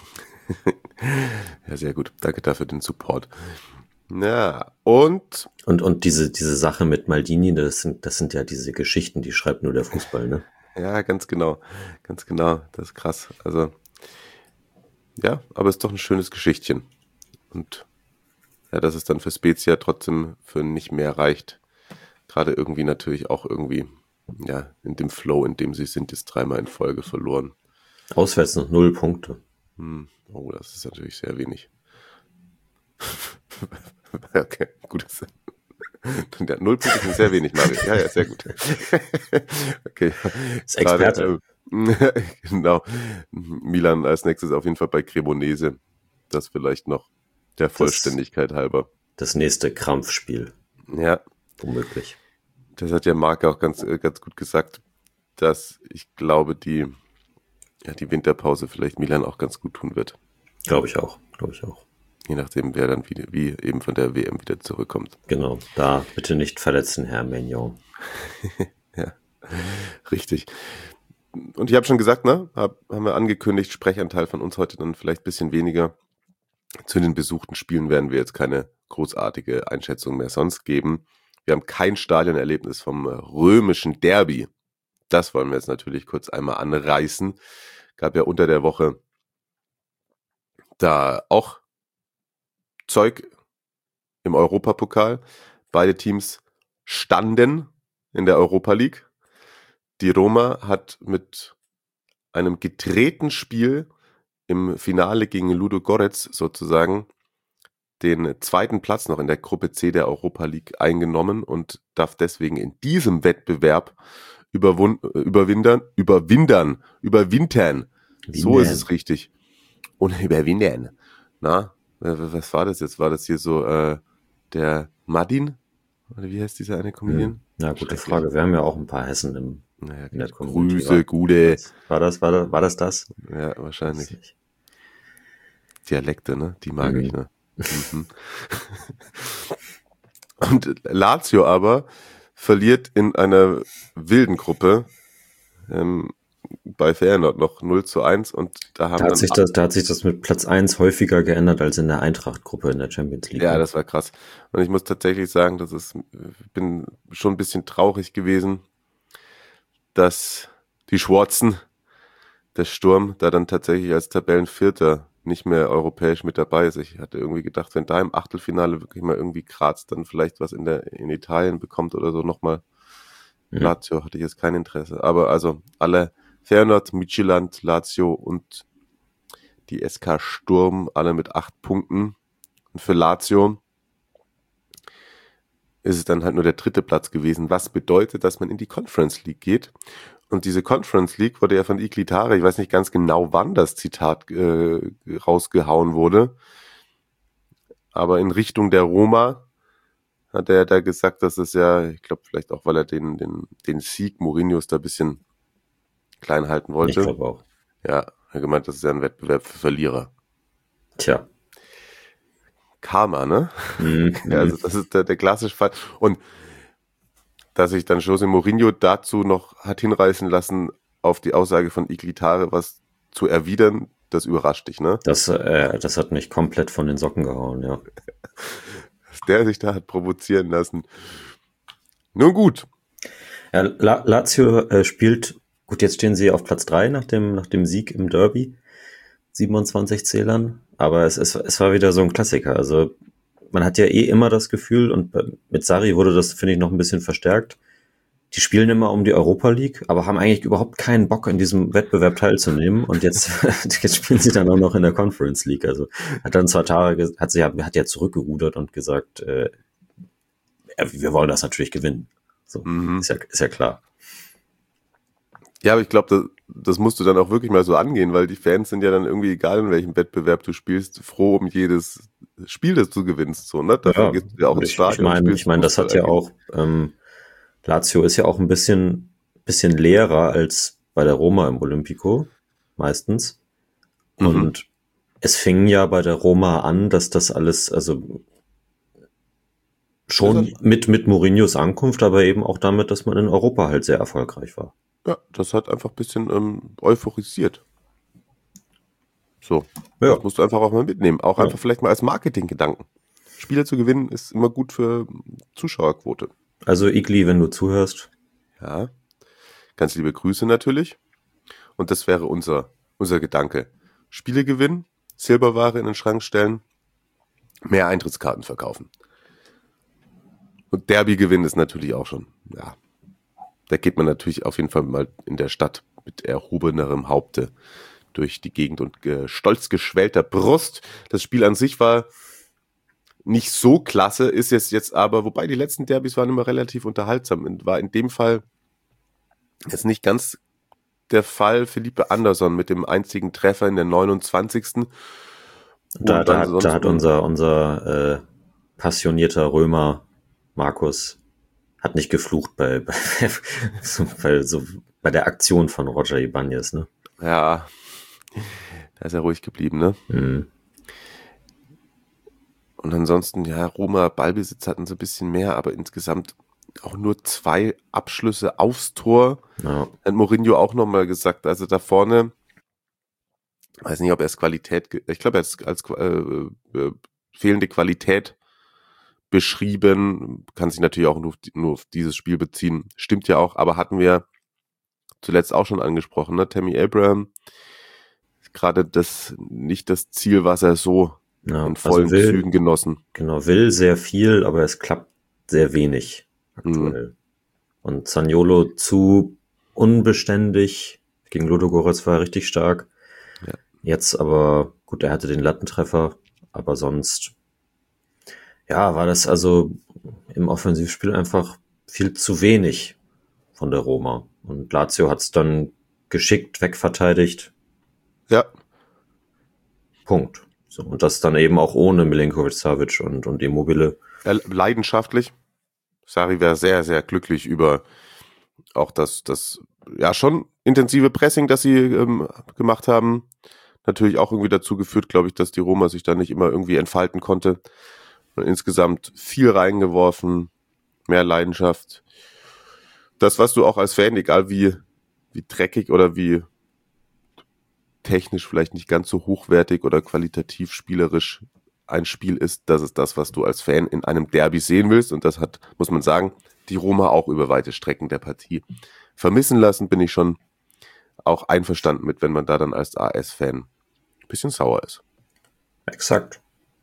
Ja, sehr gut. Danke dafür den Support. Ja, und diese Sache mit Maldini, das sind ja diese Geschichten, die schreibt nur der Fußball, ne? Ja, ganz genau. Ganz genau. Das ist krass. Also, ja, aber es ist doch ein schönes Geschichtchen. Und ja, dass es dann für Spezia trotzdem für nicht mehr reicht. Gerade irgendwie natürlich auch irgendwie, ja, in dem Flow, in dem sie sind, ist 3-mal in Folge verloren. Auswärts noch 0 Punkte. Oh, das ist natürlich sehr wenig. Okay, gut. Ja, 0 Punkte sind sehr wenig, Mario. Ja, sehr gut. Okay. Das Experte. Genau. Milan als nächstes auf jeden Fall bei Cremonese. Das vielleicht noch der Vollständigkeit halber. Das nächste Krampfspiel. Ja. Womöglich. Das hat ja Marc auch ganz gut gesagt, dass ich glaube, die Winterpause vielleicht Milan auch ganz gut tun wird. Glaube ich auch. Je nachdem, wer dann wie eben von der WM wieder zurückkommt. Genau, da bitte nicht verletzen, Herr Maignan. Ja, richtig. Und ich habe schon gesagt, haben wir angekündigt, Sprechanteil von uns heute dann vielleicht ein bisschen weniger. Zu den besuchten Spielen werden wir jetzt keine großartige Einschätzung mehr sonst geben. Wir haben kein Stadionerlebnis vom römischen Derby. Das wollen wir jetzt natürlich kurz einmal anreißen. Gab ja unter der Woche da auch Zeug im Europapokal. Beide Teams standen in der Europa League. Die Roma hat mit einem gedrehten Spiel im Finale gegen Ludogorets sozusagen den zweiten Platz noch in der Gruppe C der Europa League eingenommen und darf deswegen in diesem Wettbewerb überwintern. So ist es richtig. Und überwintern. Na, was war das jetzt? War das hier so der Madin? Oder wie heißt dieser eine Comedian? Ja, gute Frage. Wir haben ja auch ein paar Hessen in der Community. Grüße, gute. War das das? Ja, wahrscheinlich. Dialekte, ne? Die mag ich, ne? Und Lazio aber verliert in einer wilden Gruppe bei Feyenoord noch 0-1 und da hat sich das mit Platz 1 häufiger geändert als in der Eintracht-Gruppe in der Champions League. Ja, das war krass. Und ich muss tatsächlich sagen, bin schon ein bisschen traurig gewesen, dass die Schwarzen, der Sturm, da dann tatsächlich als Tabellenvierter nicht mehr europäisch mit dabei ist. Ich hatte irgendwie gedacht, wenn da im Achtelfinale wirklich mal irgendwie Graz dann vielleicht was in Italien bekommt oder so nochmal. Lazio hatte ich jetzt kein Interesse. Aber also alle Feyenoord, Midtjylland, Lazio und die SK Sturm, alle mit 8 Punkten. Und für Lazio ist es dann halt nur der 3. Platz gewesen, was bedeutet, dass man in die Conference League geht. Und diese Conference League wurde ja von Iglitare, ich weiß nicht ganz genau, wann das Zitat rausgehauen wurde, aber in Richtung der Roma hat er da gesagt, dass es ja, ich glaube vielleicht auch, weil er den Sieg Mourinhos da ein bisschen klein halten wollte. Ich glaube auch. Ja, er hat gemeint, das ist ja ein Wettbewerb für Verlierer. Tja. Karma, ne? Ja, also das ist der klassische Fall. Und dass sich dann José Mourinho dazu noch hat hinreißen lassen, auf die Aussage von Iglitare was zu erwidern, das überrascht dich, ne? Das hat mich komplett von den Socken gehauen, ja. Dass der sich da hat provozieren lassen. Nun gut. Ja, Lazio spielt, gut, jetzt stehen sie auf Platz 3 nach dem Sieg im Derby, 27 Zählern, aber es war wieder so ein Klassiker, also man hat ja immer das Gefühl, und mit Sarri wurde das, finde ich, noch ein bisschen verstärkt, die spielen immer um die Europa League, aber haben eigentlich überhaupt keinen Bock, in diesem Wettbewerb teilzunehmen. Und jetzt spielen sie dann auch noch in der Conference League. Also hat dann hat ja zurückgerudert und gesagt, wir wollen das natürlich gewinnen. So, ist ja klar. Ja, aber ich glaube, das musst du dann auch wirklich mal so angehen, weil die Fans sind ja dann irgendwie, egal in welchem Wettbewerb du spielst, froh um jedes Spiel, das du gewinnst. So, ne? Dafür gehst du ja auch ins Stadion. Ich meine, das hat ja auch, Lazio ist ja auch ein bisschen leerer als bei der Roma im Olympico, meistens. Und es fing ja bei der Roma an, dass das alles, also schon mit Mourinhos Ankunft, aber eben auch damit, dass man in Europa halt sehr erfolgreich war. Ja, das hat einfach ein bisschen euphorisiert. So, ja. Das musst du einfach auch mal mitnehmen. Auch einfach vielleicht mal als Marketinggedanken. Spiele zu gewinnen ist immer gut für Zuschauerquote. Also Igli, wenn du zuhörst. Ja, ganz liebe Grüße natürlich. Und das wäre unser Gedanke. Spiele gewinnen, Silberware in den Schrank stellen, mehr Eintrittskarten verkaufen. Und Derby gewinnen ist natürlich auch schon, ja, da geht man natürlich auf jeden Fall mal in der Stadt mit erhobenerem Haupte durch die Gegend und stolz geschwellter Brust. Das Spiel an sich war nicht so klasse, ist jetzt aber, wobei die letzten Derbys waren immer relativ unterhaltsam und war in dem Fall jetzt nicht ganz der Fall. Philippe Anderson mit dem einzigen Treffer in der 29. Da hat unser passionierter Römer Markus hat nicht geflucht bei so Bei der Aktion von Roger Ibanez, ne? Ja, da ist er ruhig geblieben, ne? Mhm. Und ansonsten, ja, Roma, Ballbesitz hatten sie ein bisschen mehr, aber insgesamt auch nur 2 Abschlüsse aufs Tor. Ja. Hat Mourinho auch nochmal gesagt, also da vorne, weiß nicht, ob er es ich glaube, er ist als fehlende Qualität beschrieben, kann sich natürlich auch nur auf dieses Spiel beziehen, stimmt ja auch, aber hatten wir zuletzt auch schon angesprochen, ne? Tammy Abraham, gerade nicht das Ziel, was er so in vollen Zügen genossen. Genau, will sehr viel, aber es klappt sehr wenig aktuell. Und Zaniolo zu unbeständig, gegen Ludogorets war er richtig stark. Ja. Jetzt aber, gut, er hatte den Lattentreffer, aber sonst, ja, war das also im Offensivspiel einfach viel zu wenig von der Roma. Und Lazio hat es dann geschickt wegverteidigt. Ja. Punkt. So, und das dann eben auch ohne Milinkovic-Savic und Immobile. Leidenschaftlich. Sarri wäre sehr, sehr glücklich über auch das ja schon intensive Pressing, das sie gemacht haben. Natürlich auch irgendwie dazu geführt, glaube ich, dass die Roma sich da nicht immer irgendwie entfalten konnte. Und insgesamt viel reingeworfen, mehr Leidenschaft. Das, was du auch als Fan, egal wie dreckig oder wie technisch vielleicht nicht ganz so hochwertig oder qualitativ spielerisch ein Spiel ist, das ist das, was du als Fan in einem Derby sehen willst. Und das hat, muss man sagen, die Roma auch über weite Strecken der Partie vermissen lassen. Bin ich schon auch einverstanden mit, wenn man da dann als AS-Fan ein bisschen sauer ist. Exakt.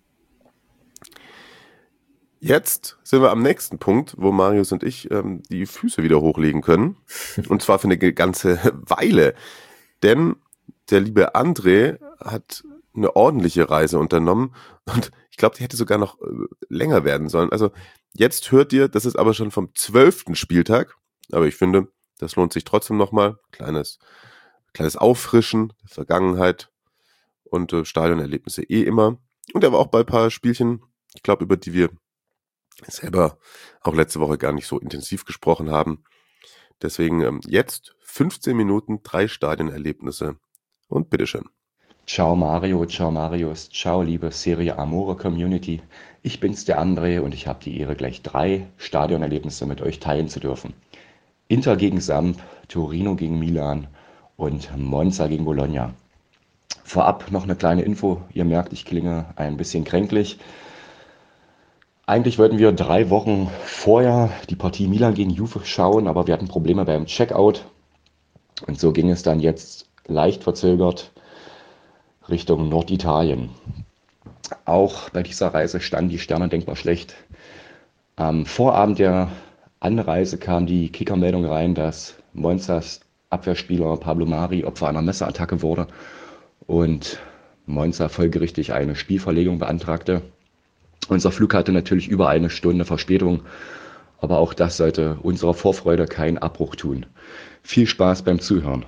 Jetzt sind wir am nächsten Punkt, wo Marius und ich die Füße wieder hochlegen können. Und zwar für eine ganze Weile. Denn der liebe André hat eine ordentliche Reise unternommen und ich glaube, die hätte sogar noch länger werden sollen. Also jetzt hört ihr, das ist aber schon vom 12. Spieltag, aber ich finde, das lohnt sich trotzdem nochmal. Kleines Auffrischen der Vergangenheit und Stadionerlebnisse immer. Und er war auch bei ein paar Spielchen, ich glaube, über die wir selber auch letzte Woche gar nicht so intensiv gesprochen haben. Deswegen jetzt 15 Minuten, 3 Stadionerlebnisse und bitteschön. Ciao Mario, ciao Marius, ciao liebe Serie Amore Community. Ich bin's, der André, und ich habe die Ehre, gleich 3 Stadionerlebnisse mit euch teilen zu dürfen. Inter gegen Samp, Torino gegen Milan und Monza gegen Bologna. Vorab noch eine kleine Info, ihr merkt, ich klinge ein bisschen kränklich. Eigentlich wollten wir 3 Wochen vorher die Partie Milan gegen Juve schauen, aber wir hatten Probleme beim Checkout. Und so ging es dann jetzt leicht verzögert Richtung Norditalien. Auch bei dieser Reise standen die Sterne denkbar schlecht. Am Vorabend der Anreise kam die Kickermeldung rein, dass Monzas Abwehrspieler Pablo Mari Opfer einer Messerattacke wurde und Monza folgerichtig eine Spielverlegung beantragte. Unser Flug hatte natürlich über 1 Stunde Verspätung, aber auch das sollte unserer Vorfreude keinen Abbruch tun. Viel Spaß beim Zuhören.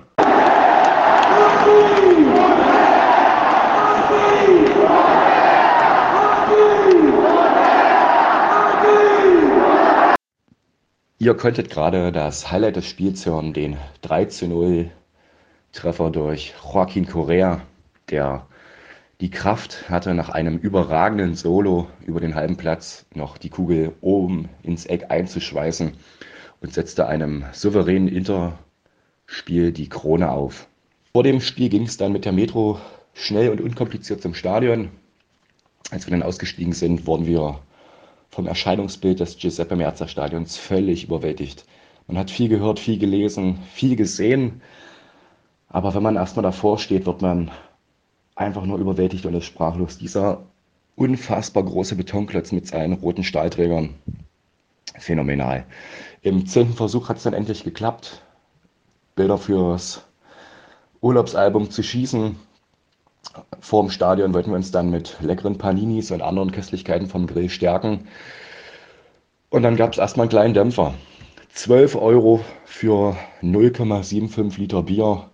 Ihr konntet gerade das Highlight des Spiels hören, den 3:0 Treffer durch Joaquin Correa, der die Kraft hatte, nach einem überragenden Solo über den halben Platz noch die Kugel oben ins Eck einzuschweißen und setzte einem souveränen Interspiel die Krone auf. Vor dem Spiel ging es dann mit der Metro schnell und unkompliziert zum Stadion. Als wir dann ausgestiegen sind, wurden wir vom Erscheinungsbild des Giuseppe Meazza Stadions völlig überwältigt. Man hat viel gehört, viel gelesen, viel gesehen, aber wenn man erstmal davor steht, wird man einfach nur überwältigt und ist sprachlos. Dieser unfassbar große Betonklotz mit seinen roten Stahlträgern, phänomenal. Im 10. Versuch hat es dann endlich geklappt, Bilder fürs Urlaubsalbum zu schießen. Vor dem Stadion wollten wir uns dann mit leckeren Paninis und anderen Köstlichkeiten vom Grill stärken. Und dann gab es erstmal einen kleinen Dämpfer. 12 € für 0,75 Liter Bier.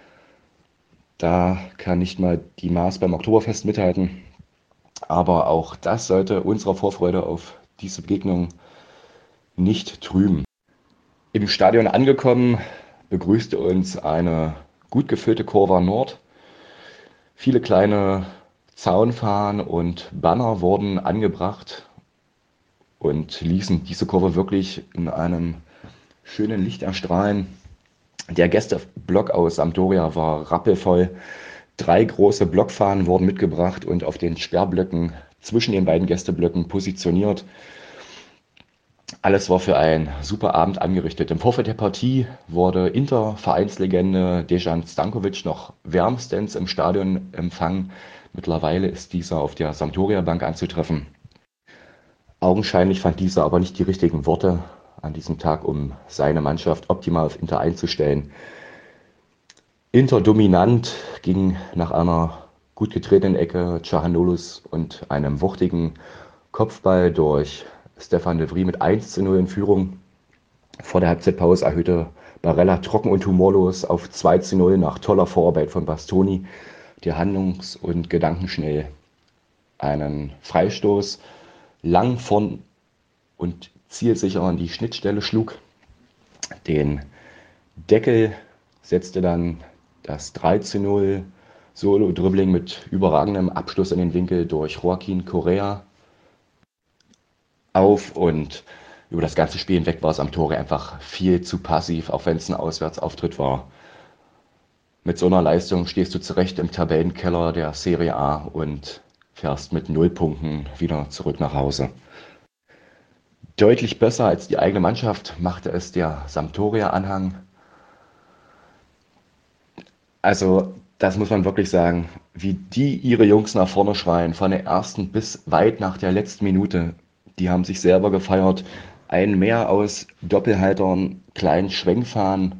Da kann nicht mal die Maß beim Oktoberfest mithalten. Aber auch das sollte unserer Vorfreude auf diese Begegnung nicht trüben. Im Stadion angekommen, begrüßte uns eine gut gefüllte Kurva Nord. Viele kleine Zaunfahnen und Banner wurden angebracht und ließen diese Kurve wirklich in einem schönen Licht erstrahlen. Der Gästeblock aus Sampdoria war rappelvoll. 3 große Blockfahnen wurden mitgebracht und auf den Sperrblöcken zwischen den beiden Gästeblöcken positioniert. Alles war für einen super Abend angerichtet. Im Vorfeld der Partie wurde Inter-Vereinslegende Dejan Stankovic noch wärmstens im Stadion empfangen. Mittlerweile ist dieser auf der Sampdoria-Bank anzutreffen. Augenscheinlich fand dieser aber nicht die richtigen Worte an diesem Tag, um seine Mannschaft optimal auf Inter einzustellen. Inter dominant ging nach einer gut getretenen Ecke Çalhanoğlu und einem wuchtigen Kopfball durch Stefan de Vrij mit 1:0 in Führung. Vor der Halbzeitpause erhöhte Barella trocken und humorlos auf 2:0 nach toller Vorarbeit von Bastoni, der handlungs- und gedankenschnell einen Freistoß lang von und zielsicher an die Schnittstelle schlug. Den Deckel setzte dann das 3:0 Solo-Dribbling mit überragendem Abschluss in den Winkel durch Joaquín Correa auf, und über das ganze Spiel hinweg war Sampdoria einfach viel zu passiv, auch wenn es ein Auswärtsauftritt war. Mit so einer Leistung stehst du zurecht im Tabellenkeller der Serie A und fährst mit 0 Punkten wieder zurück nach Hause. Deutlich besser als die eigene Mannschaft machte es der Sampdoria-Anhang. Also das muss man wirklich sagen, wie die ihre Jungs nach vorne schreien, von der ersten bis weit nach der letzten Minute. Die haben sich selber gefeiert. Ein Meer aus Doppelhaltern, kleinen Schwenkfahnen.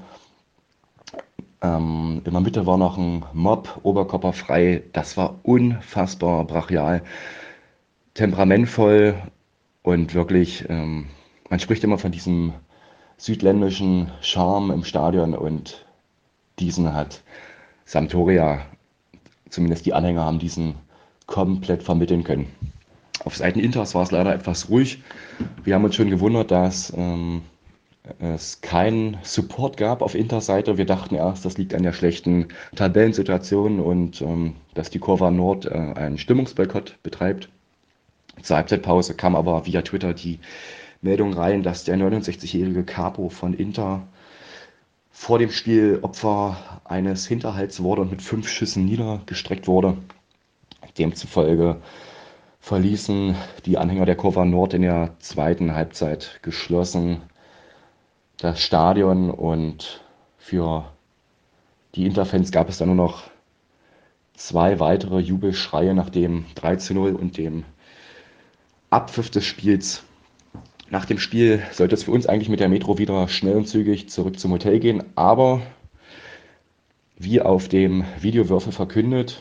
In der Mitte war noch ein Mob, oberkörperfrei. Das war unfassbar brachial, temperamentvoll und wirklich, man spricht immer von diesem südländischen Charme im Stadion, und diesen hat Sampdoria, zumindest die Anhänger haben diesen komplett vermitteln können. Auf Seiten Inters war es leider etwas ruhig. Wir haben uns schon gewundert, dass es keinen Support gab auf Inters Seite. Wir dachten erst, das liegt an der schlechten Tabellensituation und dass die Kurva Nord einen Stimmungsboykott betreibt. Zur Halbzeitpause kam aber via Twitter die Meldung rein, dass der 69-jährige Capo von Inter vor dem Spiel Opfer eines Hinterhalts wurde und mit 5 Schüssen niedergestreckt wurde. Demzufolge verließen die Anhänger der Kurva Nord in der zweiten Halbzeit geschlossen das Stadion, und für die Interfans gab es dann nur noch 2 weitere Jubelschreie nach dem 3:0 und dem Abpfiff des Spiels. Nach dem Spiel sollte es für uns eigentlich mit der Metro wieder schnell und zügig zurück zum Hotel gehen, aber wie auf dem Videowürfel verkündet,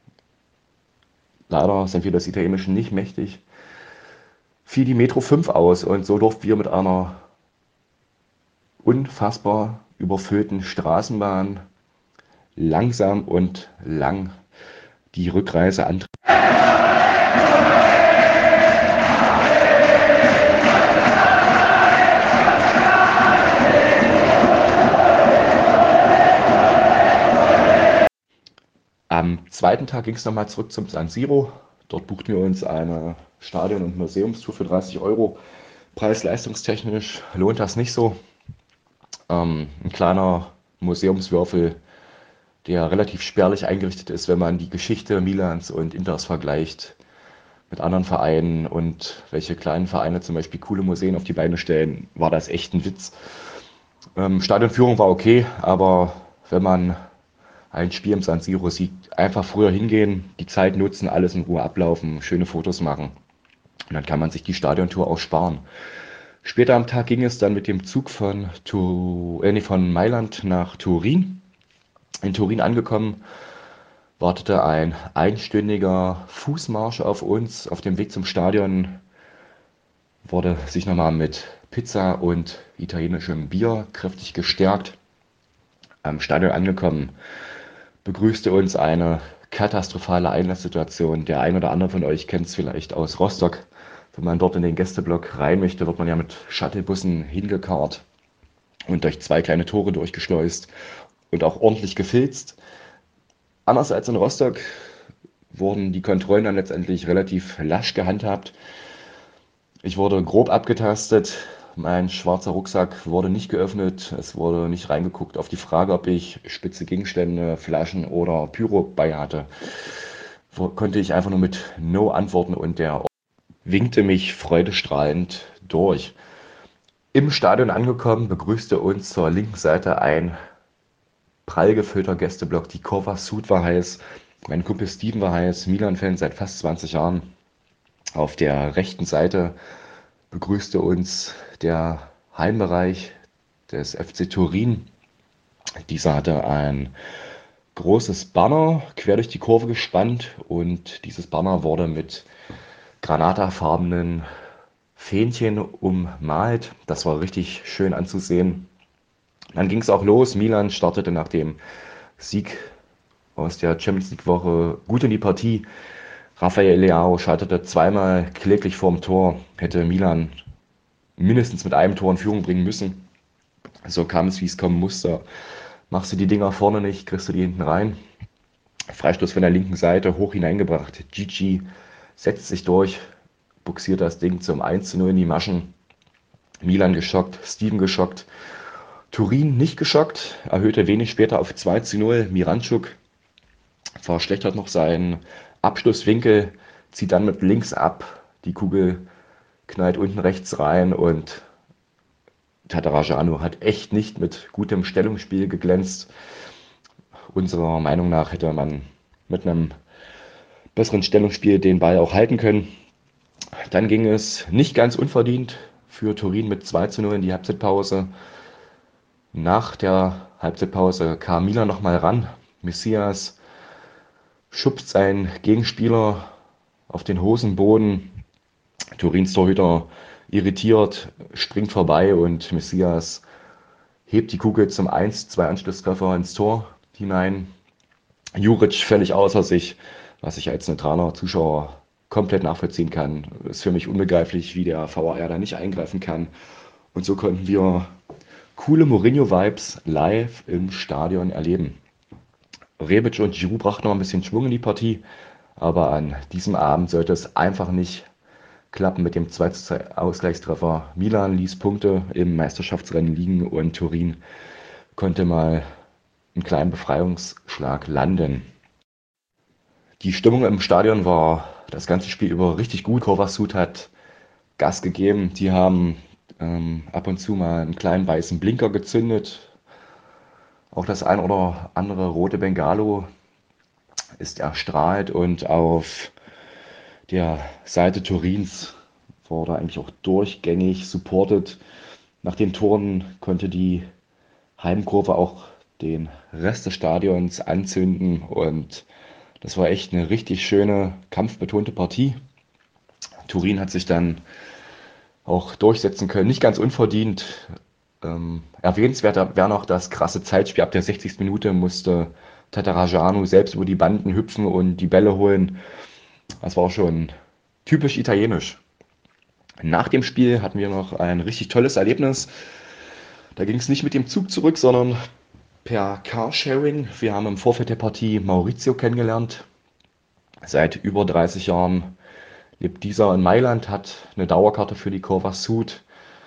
leider sind wir des Italienischen nicht mächtig, fiel die Metro 5 aus, und so durften wir mit einer unfassbar überfüllten Straßenbahn langsam und lang die Rückreise antreten. Am zweiten Tag ging es nochmal zurück zum San Siro. Dort buchten wir uns eine Stadion- und Museumstour für 30 Euro. Preis-leistungstechnisch lohnt das nicht so. Ein kleiner Museumswürfel, der relativ spärlich eingerichtet ist, wenn man die Geschichte Milans und Inters vergleicht mit anderen Vereinen und welche kleinen Vereine zum Beispiel coole Museen auf die Beine stellen, war das echt ein Witz. Stadionführung war okay, aber wenn man ein Spiel im San Siro sieht, einfach früher hingehen, die Zeit nutzen, alles in Ruhe ablaufen, schöne Fotos machen. Und dann kann man sich die Stadiontour auch sparen. Später am Tag ging es dann mit dem Zug von Mailand nach Turin. In Turin angekommen, wartete ein einstündiger Fußmarsch auf uns. Auf dem Weg zum Stadion wurde sich nochmal mit Pizza und italienischem Bier kräftig gestärkt. Am Stadion angekommen, begrüßte uns eine katastrophale Einlasssituation. Der ein oder andere von euch kennt es vielleicht aus Rostock. Wenn man dort in den Gästeblock rein möchte, wird man ja mit Shuttlebussen hingekarrt. und durch 2 kleine Tore durchgeschleust und auch ordentlich gefilzt. Anders als in Rostock wurden die Kontrollen dann letztendlich relativ lasch gehandhabt. Ich wurde grob abgetastet, mein schwarzer Rucksack wurde nicht geöffnet, es wurde nicht reingeguckt auf die Frage, ob ich spitze Gegenstände, Flaschen oder Pyro bei hatte. Konnte ich einfach nur mit No antworten und der winkte mich freudestrahlend durch. Im Stadion angekommen, begrüßte uns zur linken Seite ein prall gefüllter Gästeblock. Die Kurva Sud war heiß, mein Kumpel Steven war heiß, Milan-Fan seit fast 20 Jahren. Auf der rechten Seite begrüßte uns der Heimbereich des FC Turin. Dieser hatte ein großes Banner quer durch die Kurve gespannt und dieses Banner wurde mit granatafarbenen Fähnchen ummalt. Das war richtig schön anzusehen. Dann ging es auch los. Milan startete nach dem Sieg aus der Champions League Woche gut in die Partie. Rafael Leao schaltete zweimal kläglich vorm Tor, hätte Milan mindestens mit einem Tor in Führung bringen müssen. So kam es, wie es kommen musste. Machst du die Dinger vorne nicht, kriegst du die hinten rein. Freistoß von der linken Seite, hoch hineingebracht. Gigi setzt sich durch, buxiert das Ding zum 1:0 in die Maschen. Milan geschockt, Steven geschockt. Turin nicht geschockt, erhöhte wenig später auf 2:0. Miranchuk verschlechtert noch seinen Abschlusswinkel, zieht dann mit links ab. Die Kugel knallt unten rechts rein und Tatarajanu hat echt nicht mit gutem Stellungsspiel geglänzt. Unserer Meinung nach hätte man mit einem besseren Stellungsspiel den Ball auch halten können. Dann ging es nicht ganz unverdient für Turin mit 2:0 in die Halbzeitpause. Nach der Halbzeitpause kam Milan nochmal ran. Messias schubst seinen Gegenspieler auf den Hosenboden. Turins Torhüter irritiert, springt vorbei und Messias hebt die Kugel zum 1:2 Anschlusstreffer ins Tor hinein. Juric völlig außer sich, was ich als neutraler Zuschauer komplett nachvollziehen kann. Ist für mich unbegreiflich, wie der VAR da nicht eingreifen kann. Und so konnten wir coole Mourinho-Vibes live im Stadion erleben. Rebic und Giroud brachten noch ein bisschen Schwung in die Partie, aber an diesem Abend sollte es einfach nicht klappen mit dem 2:2 Ausgleichstreffer. Milan ließ Punkte im Meisterschaftsrennen liegen und Turin konnte mal einen kleinen Befreiungsschlag landen. Die Stimmung im Stadion war das ganze Spiel über richtig gut. Kurva Sud hat Gas gegeben. Die haben ab und zu mal einen kleinen weißen Blinker gezündet. Auch das ein oder andere rote Bengalo ist erstrahlt und auf der Seite Turins wurde eigentlich auch durchgängig supportet. Nach den Toren konnte die Heimkurve auch den Rest des Stadions anzünden und das war echt eine richtig schöne, kampfbetonte Partie. Turin hat sich dann auch durchsetzen können, nicht ganz unverdient. Erwähnenswert wäre noch das krasse Zeitspiel. Ab der 60. Minute musste Tatarajanu selbst über die Banden hüpfen und die Bälle holen. Das war schon typisch italienisch. Nach dem Spiel hatten wir noch ein richtig tolles Erlebnis. Da ging es nicht mit dem Zug zurück, sondern per Carsharing. Wir haben im Vorfeld der Partie Maurizio kennengelernt. Seit über 30 Jahren lebt dieser in Mailand, hat eine Dauerkarte für die Kurva Sud.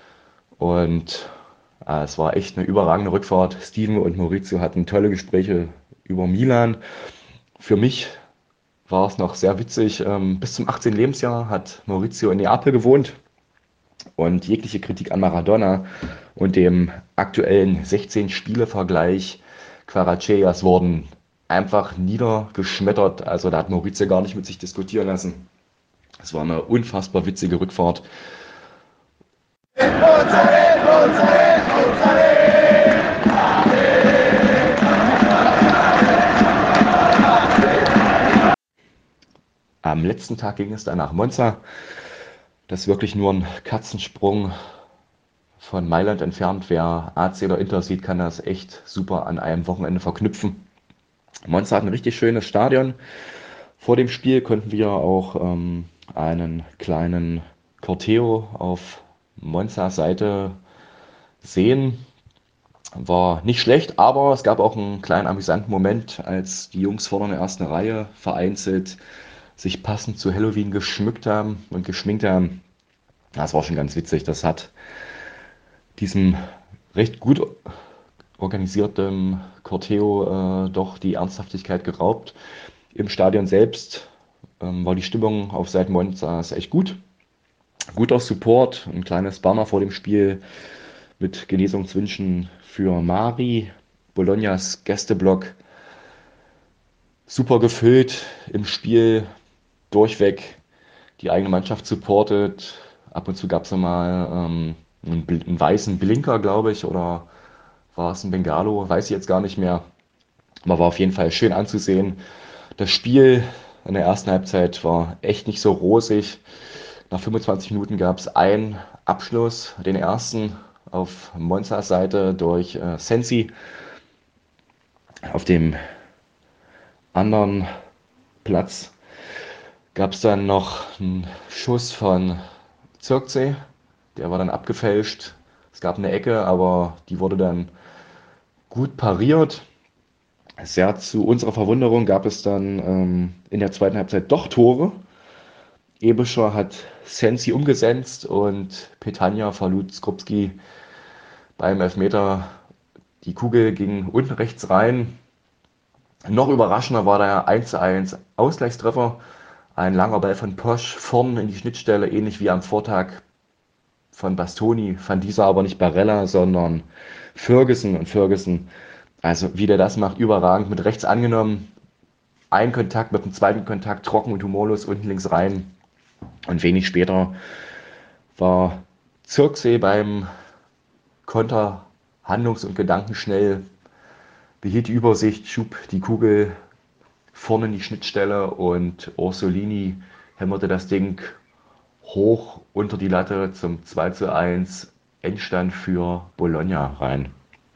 Und es war echt eine überragende Rückfahrt. Steven und Maurizio hatten tolle Gespräche über Milan. Für mich war es noch sehr witzig. Bis zum 18. Lebensjahr hat Maurizio in Neapel gewohnt. Und jegliche Kritik an Maradona und dem aktuellen 16-Spiele-Vergleich Kvaratskhelias wurden einfach niedergeschmettert. Also da hat Maurizio gar nicht mit sich diskutieren lassen. Es war eine unfassbar witzige Rückfahrt. Am letzten Tag ging es dann nach Monza. Das ist wirklich nur ein Katzensprung von Mailand entfernt. Wer AC oder Inter sieht, kann das echt super an einem Wochenende verknüpfen. Monza hat ein richtig schönes Stadion. Vor dem Spiel konnten wir auch einen kleinen Corteo auf Monzas Seite sehen. war nicht schlecht, aber es gab auch einen kleinen amüsanten Moment, als die Jungs vorne in der ersten Reihe vereinzelt sich passend zu Halloween geschmückt haben und geschminkt haben. Das war schon ganz witzig. Das hat diesem recht gut organisierten Corteo doch die Ernsthaftigkeit geraubt. Im Stadion selbst war die Stimmung auf Seiten Monzas echt gut. Guter Support, ein kleines Banner vor dem Spiel mit Genesungswünschen für Mari, Bolognas Gästeblock. Super gefüllt im Spiel, durchweg die eigene Mannschaft supportet. Ab und zu gab es mal einen weißen Blinker, glaube ich, oder war es ein Bengalo, weiß ich jetzt gar nicht mehr. Aber war auf jeden Fall schön anzusehen. Das Spiel in der ersten Halbzeit war echt nicht so rosig. Nach 25 Minuten gab es einen Abschluss, den ersten auf Monzas Seite durch Sensi. Auf dem anderen Platz gab es dann noch einen Schuss von Zirkzee. Der war dann abgefälscht. Es gab eine Ecke, aber die wurde dann gut pariert. Sehr zu unserer Verwunderung gab es dann in der zweiten Halbzeit doch Tore. Ebischer hat Sensi umgesetzt und Petagna verlud Skrupski beim Elfmeter. Die Kugel ging unten rechts rein. Noch überraschender war der 1:1 Ausgleichstreffer. Ein langer Ball von Posch vorn in die Schnittstelle, ähnlich wie am Vortag von Bastoni. Fand dieser aber nicht Barella, sondern Ferguson. Und Ferguson, also wie der das macht, überragend. Mit rechts angenommen, ein Kontakt mit dem zweiten Kontakt, trocken und humorlos unten links rein. Und wenig später war Zirkzee beim Konter handlungs- und gedankenschnell, behielt die Übersicht, schub die Kugel vorne in die Schnittstelle und Orsolini hämmerte das Ding hoch unter die Latte zum 2:1 Endstand für Bologna rein.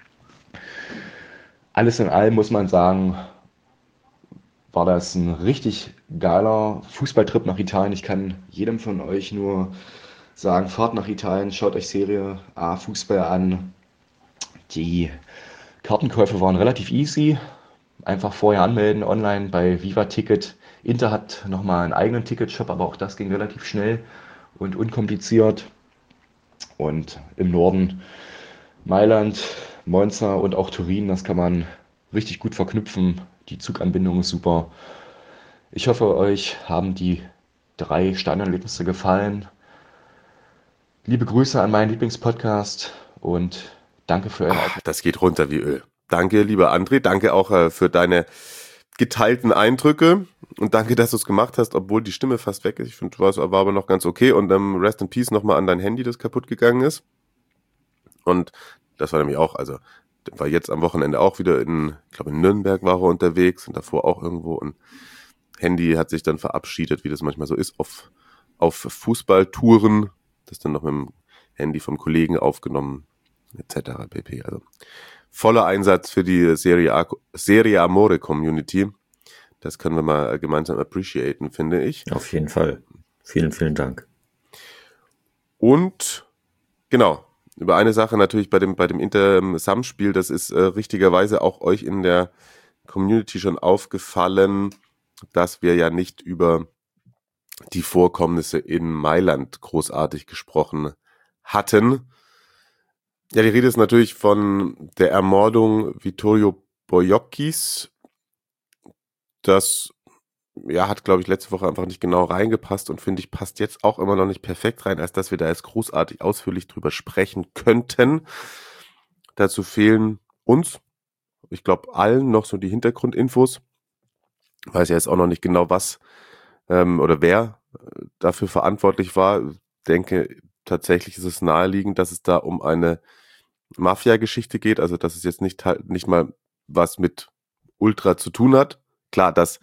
Alles in allem muss man sagen, war das ein richtig geiler Fußballtrip nach Italien. Ich kann jedem von euch nur sagen, fahrt nach Italien, schaut euch Serie A Fußball an. Die Kartenkäufe waren relativ easy. Einfach vorher anmelden, online bei Viva Ticket. Inter hat nochmal einen eigenen Ticketshop, aber auch das ging relativ schnell und unkompliziert. Und im Norden Mailand, Monza und auch Turin, das kann man richtig gut verknüpfen. Die Zuganbindung ist super. Ich hoffe, euch haben die 3 Stadionerlebnisse gefallen. Liebe Grüße an meinen Lieblingspodcast und danke für eure Aufmerksamkeit. Das geht runter wie Öl. Danke, lieber André. Danke auch für deine geteilten Eindrücke und danke, dass du es gemacht hast, obwohl die Stimme fast weg ist. Ich finde, war aber noch ganz okay und Rest in Peace nochmal an dein Handy, das kaputt gegangen ist. Und das war nämlich auch, also war jetzt am Wochenende auch wieder ich glaube in Nürnberg war er unterwegs und davor auch irgendwo. Und Handy hat sich dann verabschiedet, wie das manchmal so ist, auf Fußballtouren. Das dann noch mit dem Handy vom Kollegen aufgenommen, etc. pp. Also voller Einsatz für die Serie Amore Community. Das können wir mal gemeinsam appreciaten, finde ich. Auf jeden Fall. Vielen, vielen Dank. Und genau, über eine Sache natürlich bei dem Inter-Sam-Spiel, das ist richtigerweise auch euch in der Community schon aufgefallen, dass wir ja nicht über die Vorkommnisse in Mailand großartig gesprochen hatten. Ja, die Rede ist natürlich von der Ermordung Vittorio Boiockis. Das hat, glaube ich, letzte Woche einfach nicht genau reingepasst und finde ich, passt jetzt auch immer noch nicht perfekt rein, als dass wir da jetzt großartig ausführlich drüber sprechen könnten. Dazu fehlen uns, ich glaube, allen noch so die Hintergrundinfos. Weiß ja jetzt auch noch nicht genau, was oder wer dafür verantwortlich war. Ich denke, tatsächlich ist es naheliegend, dass es da um eine Mafia-Geschichte geht, also dass es jetzt nicht mal was mit Ultra zu tun hat. Klar, dass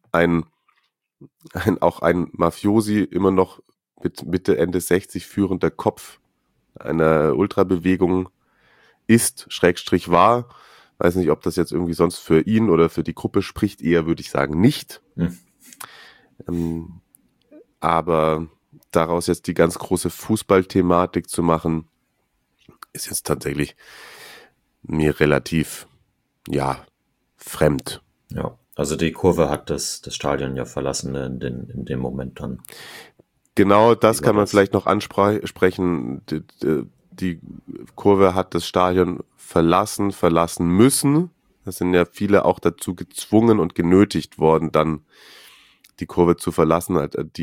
auch ein Mafiosi immer noch mit Mitte, Ende 60 führender Kopf einer Ultrabewegung ist, / war. Weiß nicht, ob das jetzt irgendwie sonst für ihn oder für die Gruppe spricht, eher würde ich sagen nicht. Aber daraus jetzt die ganz große Fußballthematik zu machen, ist jetzt tatsächlich mir relativ, fremd. Ja, also die Kurve hat das Stadion ja verlassen in dem Moment dann. Genau, das kann man vielleicht noch ansprechen. Die Kurve hat das Stadion verlassen müssen. Es sind ja viele auch dazu gezwungen und genötigt worden, dann die Kurve zu verlassen,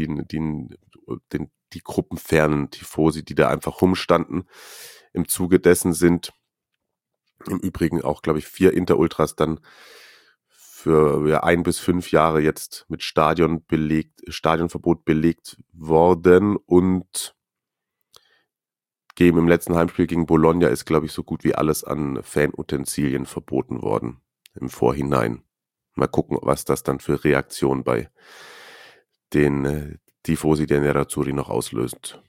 die gruppenfernen Tifosi, die da einfach rumstanden. Im Zuge dessen sind im Übrigen auch, glaube ich, 4 Inter-Ultras dann für 1 bis 5 Jahre jetzt mit Stadionverbot belegt worden und im letzten Heimspiel gegen Bologna ist, glaube ich, so gut wie alles an Fanutensilien verboten worden im Vorhinein. Mal gucken, was das dann für Reaktionen bei den Tifosi der Nerazzurri noch auslöst.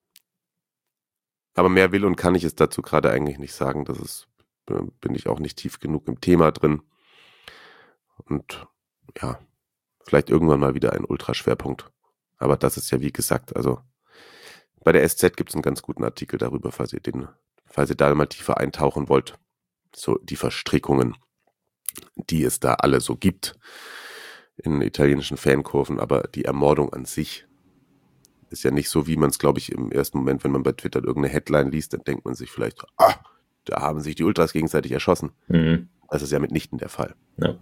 Aber mehr will und kann ich es dazu gerade eigentlich nicht sagen. Bin ich auch nicht tief genug im Thema drin. Und ja, vielleicht irgendwann mal wieder ein Ultraschwerpunkt. Aber das ist ja wie gesagt, also bei der SZ gibt es einen ganz guten Artikel darüber, falls ihr da mal tiefer eintauchen wollt. So die Verstrickungen, die es da alle so gibt in italienischen Fankurven, aber die Ermordung an sich ist ja nicht so, wie man es, glaube ich, im ersten Moment, wenn man bei Twitter irgendeine Headline liest, dann denkt man sich vielleicht, da haben sich die Ultras gegenseitig erschossen. Mhm. Das ist ja mitnichten der Fall. Ja.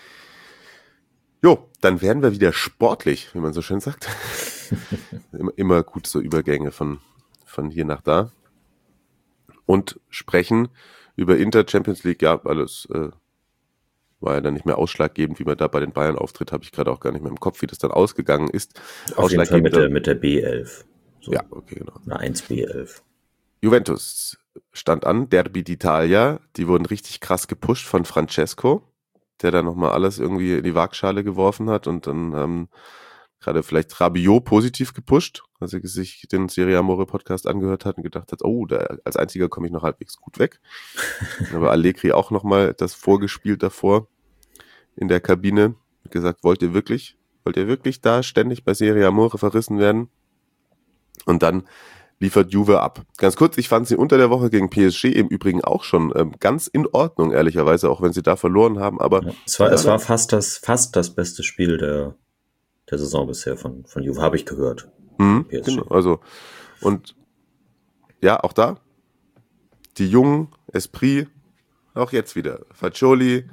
Jo, dann werden wir wieder sportlich, wie man so schön sagt. immer gut so Übergänge von hier nach da. Und sprechen über Inter Champions League. Ja, alles war ja dann nicht mehr ausschlaggebend, wie man da bei den Bayern auftritt. Habe ich gerade auch gar nicht mehr im Kopf, wie das dann ausgegangen ist. Auf jeden Fall mit der B11. So. Ja, okay, genau. Eine 1B11. Juventus stand an, Derby d'Italia. Die wurden richtig krass gepusht von Francesco, der da nochmal alles irgendwie in die Waagschale geworfen hat und dann gerade vielleicht Rabiot positiv gepusht, als er sich den Serie Amore Podcast angehört hat und gedacht hat, als einziger komme ich noch halbwegs gut weg. Aber Allegri auch nochmal das vorgespielt davor in der Kabine, gesagt, wollt ihr wirklich da ständig bei Serie Amore verrissen werden? Und dann liefert Juve ab. Ganz kurz, ich fand sie unter der Woche gegen PSG im Übrigen auch schon ganz in Ordnung, ehrlicherweise, auch wenn sie da verloren haben. Aber ja, es war fast das beste Spiel der Saison bisher von Juve, habe ich gehört. Genau, also und ja, auch da die jungen Esprit, auch jetzt wieder Faccioli.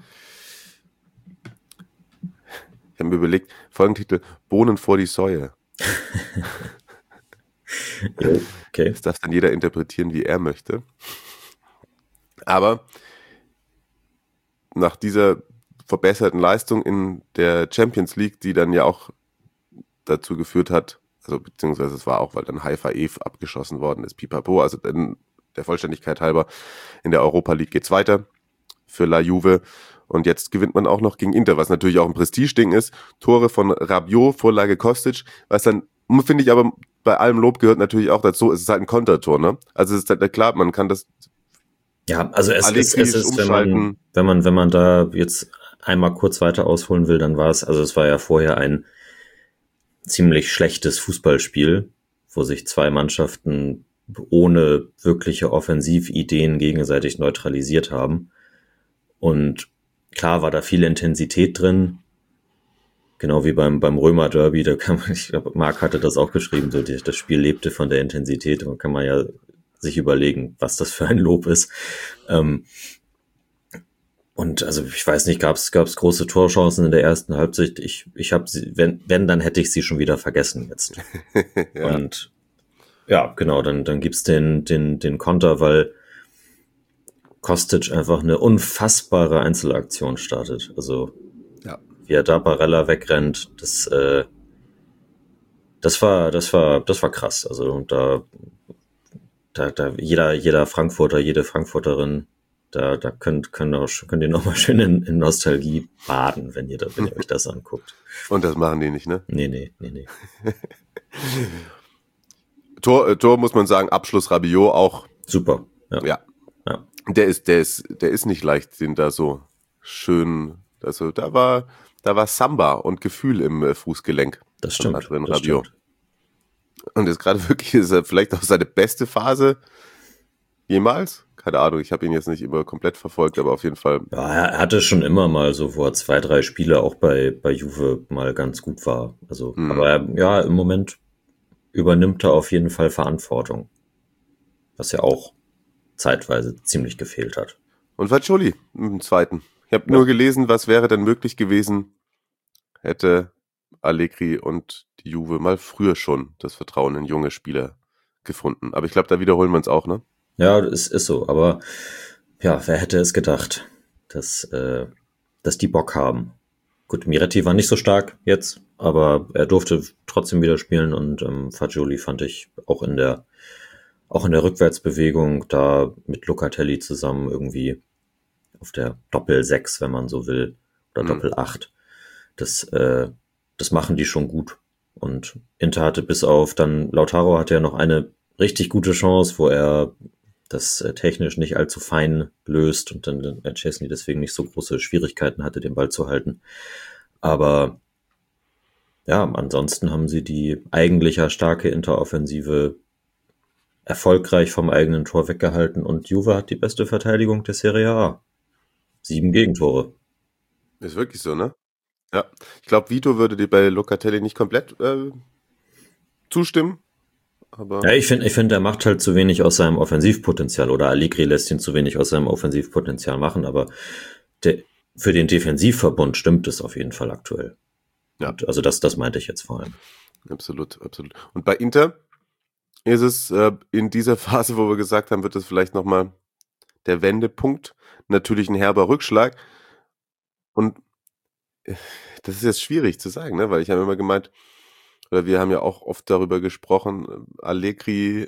Ich habe mir überlegt, Folgentitel Bohnen vor die Säue. Okay. Das darf dann jeder interpretieren, wie er möchte. Aber nach dieser verbesserten Leistung in der Champions League, die dann ja auch dazu geführt hat, also beziehungsweise es war auch, weil dann Haifa abgeschossen worden ist, pipapo, also dann der Vollständigkeit halber, in der Europa League geht's weiter für La Juve und jetzt gewinnt man auch noch gegen Inter, was natürlich auch ein Prestigeding ist. Tore von Rabiot, Vorlage Kostic, was dann, finde ich aber, bei allem Lob gehört natürlich auch dazu, es ist halt ein Kontertor, ne? Also es ist halt klar, man kann das ja, also es ist, wenn man da jetzt einmal kurz weiter ausholen will, dann es war ja vorher ein ziemlich schlechtes Fußballspiel, wo sich zwei Mannschaften ohne wirkliche Offensivideen gegenseitig neutralisiert haben. Und klar war da viel Intensität drin, genau wie beim Römer-Derby, ich glaube, Marc hatte das auch geschrieben, so das Spiel lebte von der Intensität, da kann man ja sich überlegen, was das für ein Lob ist. Und also ich weiß nicht, gab's große Torchancen in der ersten Halbzeit. Ich habe sie, wenn dann hätte ich sie schon wieder vergessen jetzt. Ja. Und ja, genau, dann gibt's den Konter, weil Kostic einfach eine unfassbare Einzelaktion startet. Also ja, wie er da Barella wegrennt, das war krass. Also da jeder Frankfurter, jede Frankfurterin, da könnt ihr nochmal schön in Nostalgie baden, wenn ihr euch das anguckt. Und das machen die nicht, ne? Nee. Tor muss man sagen, Abschluss Rabiot auch. Super. Ja. Der ist nicht leicht, den da so schön, also da war Samba und Gefühl im Fußgelenk. Das stimmt. Rabiot. Und ist gerade wirklich, ist er vielleicht auch seine beste Phase Jemals? Keine Ahnung, ich habe ihn jetzt nicht immer komplett verfolgt, aber auf jeden Fall. Ja, er hatte schon immer mal so, wo er 2-3 Spiele auch bei Juve mal ganz gut war. Also, aber im Moment übernimmt er auf jeden Fall Verantwortung. Was ja auch zeitweise ziemlich gefehlt hat. Und Fagioli im zweiten. Ich habe nur gelesen, was wäre denn möglich gewesen, hätte Allegri und die Juve mal früher schon das Vertrauen in junge Spieler gefunden. Aber ich glaube, da wiederholen wir uns auch, ne? Ja, es ist so. Aber ja, wer hätte es gedacht, dass die Bock haben. Gut, Miretti war nicht so stark jetzt, aber er durfte trotzdem wieder spielen und Fagioli fand ich auch in der Rückwärtsbewegung da mit Locatelli zusammen irgendwie auf der Doppel-6, wenn man so will, oder Doppel-8. Das machen die schon gut. Und Inter hatte bis auf dann Lautaro hatte ja noch eine richtig gute Chance, wo er das technisch nicht allzu fein löst und dann Szczęsny deswegen nicht so große Schwierigkeiten hatte, den Ball zu halten. Aber ja, ansonsten haben sie die eigentlich ja starke Interoffensive erfolgreich vom eigenen Tor weggehalten und Juve hat die beste Verteidigung der Serie A. 7 Gegentore. Ist wirklich so, ne? Ja. Ich glaube, Vito würde dir bei Locatelli nicht komplett zustimmen. Aber ja, ich finde, er macht halt zu wenig aus seinem Offensivpotenzial oder Allegri lässt ihn zu wenig aus seinem Offensivpotenzial machen, aber für den Defensivverbund stimmt es auf jeden Fall aktuell. Ja. Und also das meinte ich jetzt vor allem. Absolut. Und bei Inter ist es in dieser Phase, wo wir gesagt haben, wird es vielleicht nochmal der Wendepunkt. Natürlich ein herber Rückschlag. Und das ist jetzt schwierig zu sagen, ne? Weil ich habe immer gemeint, oder wir haben ja auch oft darüber gesprochen, Allegri,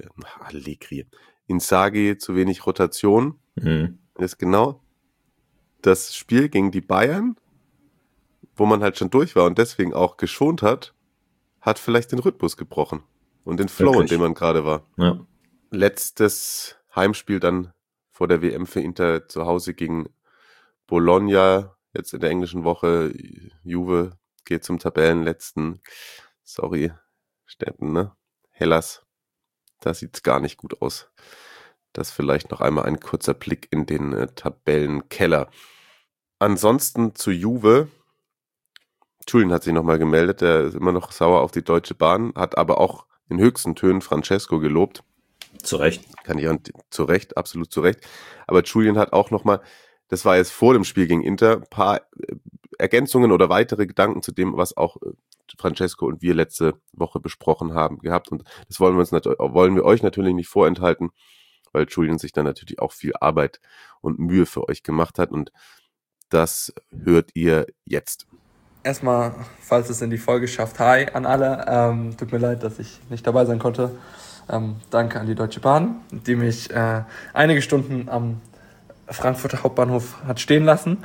Inzaghi, zu wenig Rotation. Ist genau das Spiel gegen die Bayern, wo man halt schon durch war und deswegen auch geschont hat vielleicht den Rhythmus gebrochen und den Flow, in dem man gerade war. Ja. Letztes Heimspiel dann vor der WM für Inter zu Hause gegen Bologna, jetzt in der englischen Woche. Juve geht zum Tabellenletzten. Sorry, Steffen, ne? Hellas, da sieht's gar nicht gut aus. Das vielleicht noch einmal ein kurzer Blick in den Tabellenkeller. Ansonsten zu Juve. Julian hat sich nochmal gemeldet, der ist immer noch sauer auf die Deutsche Bahn, hat aber auch in höchsten Tönen Francesco gelobt. Zu Recht. Zu Recht, absolut zu Recht. Aber Julian hat auch nochmal, das war jetzt vor dem Spiel gegen Inter, ein paar Ergänzungen oder weitere Gedanken zu dem, was auch Francesco und wir letzte Woche besprochen haben gehabt. Und das wollen wir euch natürlich nicht vorenthalten, weil Julian sich dann natürlich auch viel Arbeit und Mühe für euch gemacht hat. Und das hört ihr jetzt. Erstmal, falls es in die Folge schafft, hi an alle. Tut mir leid, dass ich nicht dabei sein konnte. Danke an die Deutsche Bahn, die mich einige Stunden am Frankfurter Hauptbahnhof hat stehen lassen.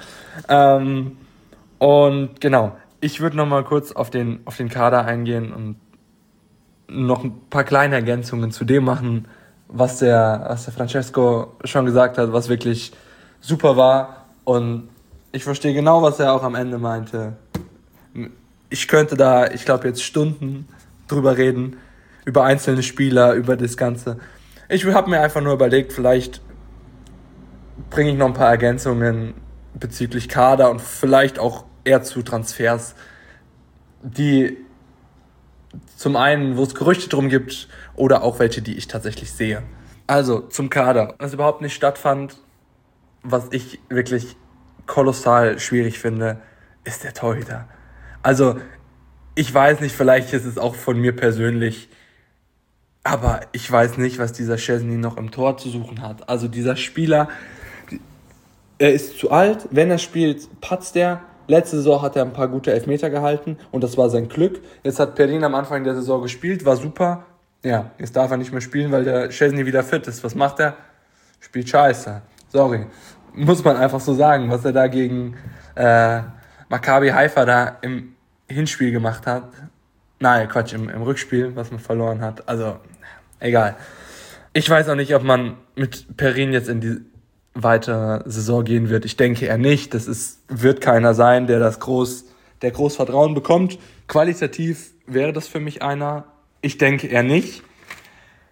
Und genau, ich würde nochmal kurz auf den Kader eingehen und noch ein paar kleine Ergänzungen zu dem machen, was der Francesco schon gesagt hat, was wirklich super war. Und ich verstehe genau, was er auch am Ende meinte. Ich könnte da, ich glaube, jetzt Stunden drüber reden, über einzelne Spieler, über das Ganze. Ich habe mir einfach nur überlegt, vielleicht bringe ich noch ein paar Ergänzungen bezüglich Kader und vielleicht auch eher zu Transfers, die zum einen, wo es Gerüchte drum gibt, oder auch welche, die ich tatsächlich sehe. Also zum Kader, was überhaupt nicht stattfand, was ich wirklich kolossal schwierig finde, ist der Torhüter. Also ich weiß nicht, vielleicht ist es auch von mir persönlich, aber ich weiß nicht, was dieser Szczęsny noch im Tor zu suchen hat. Also dieser Spieler, er ist zu alt, wenn er spielt, patzt er. Letzte Saison hat er ein paar gute Elfmeter gehalten und das war sein Glück. Jetzt hat Perin am Anfang der Saison gespielt, war super. Ja, jetzt darf er nicht mehr spielen, weil der Szczęsny wieder fit ist. Was macht er? Spielt scheiße. Sorry. Muss man einfach so sagen, was er da gegen Maccabi Haifa da im Hinspiel gemacht hat. Nein, Quatsch, im Rückspiel, was man verloren hat. Also, egal. Ich weiß auch nicht, ob man mit Perin jetzt in die weitere Saison gehen wird. Ich denke eher nicht. Wird keiner sein, der groß Vertrauen bekommt. Qualitativ wäre das für mich einer. Ich denke eher nicht.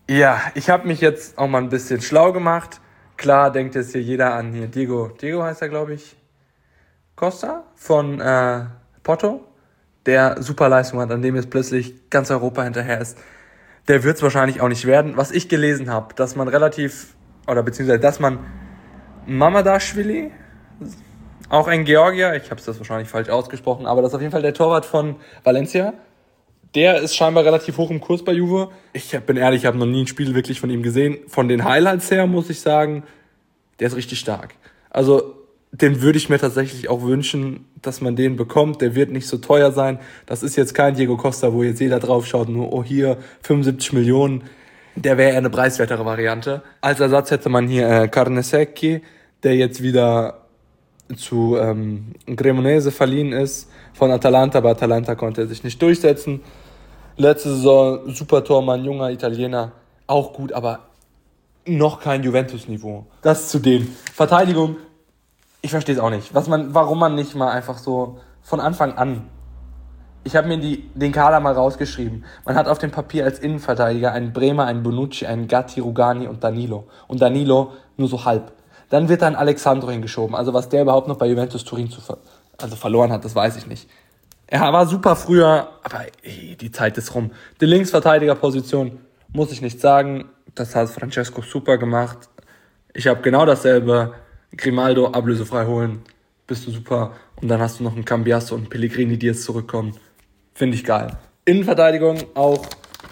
Ja, ich habe mich jetzt auch mal ein bisschen schlau gemacht. Klar denkt jetzt hier jeder an hier Diego heißt er, glaube ich, Costa von Porto, der super Leistung hat, an dem jetzt plötzlich ganz Europa hinterher ist. Der wird es wahrscheinlich auch nicht werden. Was ich gelesen habe, dass man dass man Mamadashvili, auch ein Georgier, ich habe das wahrscheinlich falsch ausgesprochen, aber das ist auf jeden Fall der Torwart von Valencia. Der ist scheinbar relativ hoch im Kurs bei Juve. Ich bin ehrlich, ich habe noch nie ein Spiel wirklich von ihm gesehen. Von den Highlights her muss ich sagen, der ist richtig stark. Also den würde ich mir tatsächlich auch wünschen, dass man den bekommt. Der wird nicht so teuer sein. Das ist jetzt kein Diego Costa, wo jetzt jeder drauf schaut, nur oh hier 75 Millionen. Der wäre eher eine preiswertere Variante. Als Ersatz hätte man hier Carnesecchi, der jetzt wieder zu Cremonese verliehen ist von Atalanta, aber Atalanta konnte er sich nicht durchsetzen. Letzte Saison super Tormann, junger Italiener, auch gut, aber noch kein Juventus-Niveau. Das zu denen. Verteidigung, ich verstehe es auch nicht. Warum man nicht mal einfach so von Anfang an. Ich habe mir den Kader mal rausgeschrieben. Man hat auf dem Papier als Innenverteidiger einen Bremer, einen Bonucci, einen Gatti, Rugani und Danilo. Und Danilo nur so halb. Dann wird dann Alexandro hingeschoben. Also was der überhaupt noch bei Juventus Turin verloren hat, das weiß ich nicht. Er war super früher, aber die Zeit ist rum. Die Linksverteidigerposition muss ich nicht sagen. Das hat Francesco super gemacht. Ich habe genau dasselbe. Grimaldo ablösefrei holen. Bist du super. Und dann hast du noch einen Cambiasso und einen Pellegrini, die jetzt zurückkommen. Finde ich geil. Innenverteidigung auch.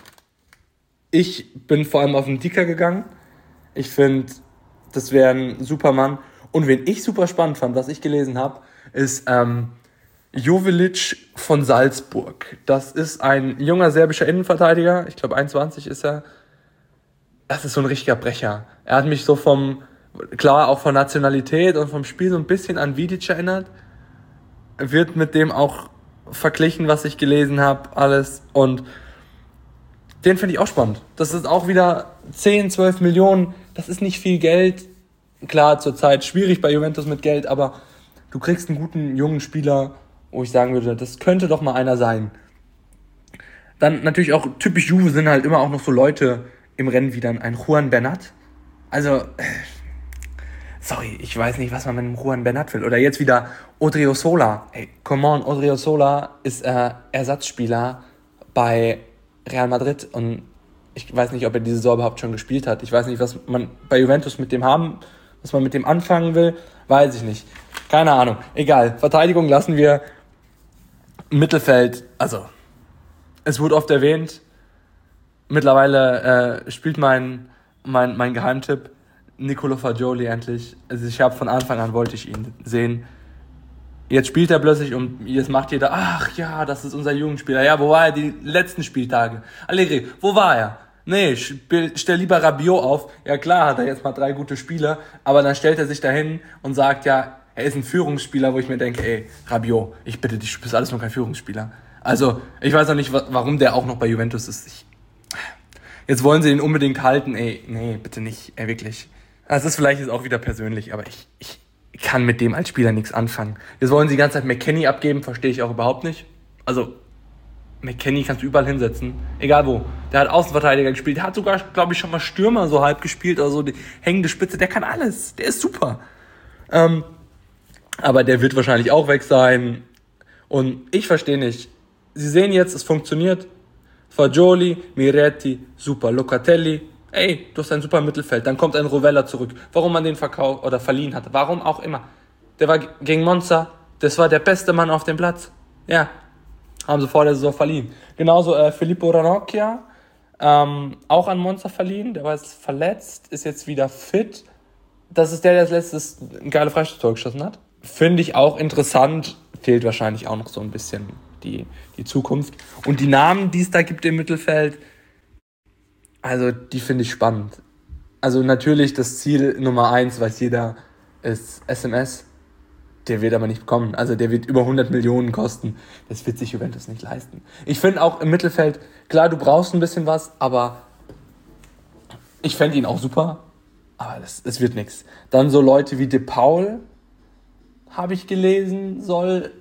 Ich bin vor allem auf den Dicker gegangen. Ich finde, das wäre ein Supermann. Und wen ich super spannend fand, was ich gelesen habe, ist Jovilic von Salzburg. Das ist ein junger serbischer Innenverteidiger. Ich glaube 21 ist er. Das ist so ein richtiger Brecher. Er hat mich so klar auch von Nationalität und vom Spiel so ein bisschen an Vidic erinnert. Wird mit dem auch verglichen, was ich gelesen habe, alles. Und den finde ich auch spannend. Das ist auch wieder 10, 12 Millionen. Das ist nicht viel Geld. Klar, zurzeit schwierig bei Juventus mit Geld, aber du kriegst einen guten, jungen Spieler, wo ich sagen würde, das könnte doch mal einer sein. Dann natürlich auch typisch Juve sind halt immer auch noch so Leute im Rennen wie dann ein Juan Bernat. Also, sorry, ich weiß nicht, was man mit einem Juan Bernat will. Oder jetzt wieder Odriozola. Hey, come on, Odriozola ist Ersatzspieler bei Real Madrid und ich weiß nicht, ob er diese Saison überhaupt schon gespielt hat. Ich weiß nicht, was man bei Juventus mit dem was man mit dem anfangen will, weiß ich nicht. Keine Ahnung. Egal. Verteidigung lassen wir. Mittelfeld, also, es wurde oft erwähnt, mittlerweile spielt mein Geheimtipp Nicolo Fagioli endlich. Also ich habe von Anfang an wollte ich ihn sehen. Jetzt spielt er plötzlich und jetzt macht jeder, ach ja, das ist unser Jugendspieler. Ja, wo war er die letzten Spieltage? Allegri, wo war er? Nee, stell lieber Rabiot auf. Ja klar, hat er jetzt mal 3 gute Spiele, aber dann stellt er sich dahin und sagt, ja, er ist ein Führungsspieler, wo ich mir denke, ey, Rabiot, ich bitte dich, du bist alles nur kein Führungsspieler. Also, ich weiß auch nicht, warum der auch noch bei Juventus ist. Jetzt wollen sie ihn unbedingt halten, ey, nee, bitte nicht, ey, wirklich. Das ist vielleicht jetzt auch wieder persönlich, aber ich kann mit dem als Spieler nichts anfangen. Jetzt wollen sie die ganze Zeit McKennie abgeben, verstehe ich auch überhaupt nicht. Also, McKennie kannst du überall hinsetzen, egal wo. Der hat Außenverteidiger gespielt, der hat sogar, glaube ich, schon mal Stürmer so halb gespielt, also die hängende Spitze, der kann alles, der ist super. Aber der wird wahrscheinlich auch weg sein. Und ich verstehe nicht. Sie sehen jetzt, es funktioniert. Fagioli, Miretti, super. Locatelli, ey, du hast ein super Mittelfeld. Dann kommt ein Rovella zurück. Warum man den verkauft oder verliehen hat. Warum auch immer. Der war gegen Monza. Das war der beste Mann auf dem Platz. Ja, haben sie vor der Saison verliehen. Genauso Filippo Ranocchia, auch an Monza verliehen. Der war jetzt verletzt, ist jetzt wieder fit. Das ist der als letztes ein geiles Freistoßtor geschossen hat. Finde ich auch interessant. Fehlt wahrscheinlich auch noch so ein bisschen die Zukunft. Und die Namen, die es da gibt im Mittelfeld, also die finde ich spannend. Also natürlich das Ziel Nummer 1, weiß jeder, ist SMS. Der wird aber nicht kommen. Also der wird über 100 Millionen kosten. Das wird sich Juventus nicht leisten. Ich finde auch im Mittelfeld, klar, du brauchst ein bisschen was, aber ich fände ihn auch super. Aber es wird nichts. Dann so Leute wie De Paul, habe ich gelesen, soll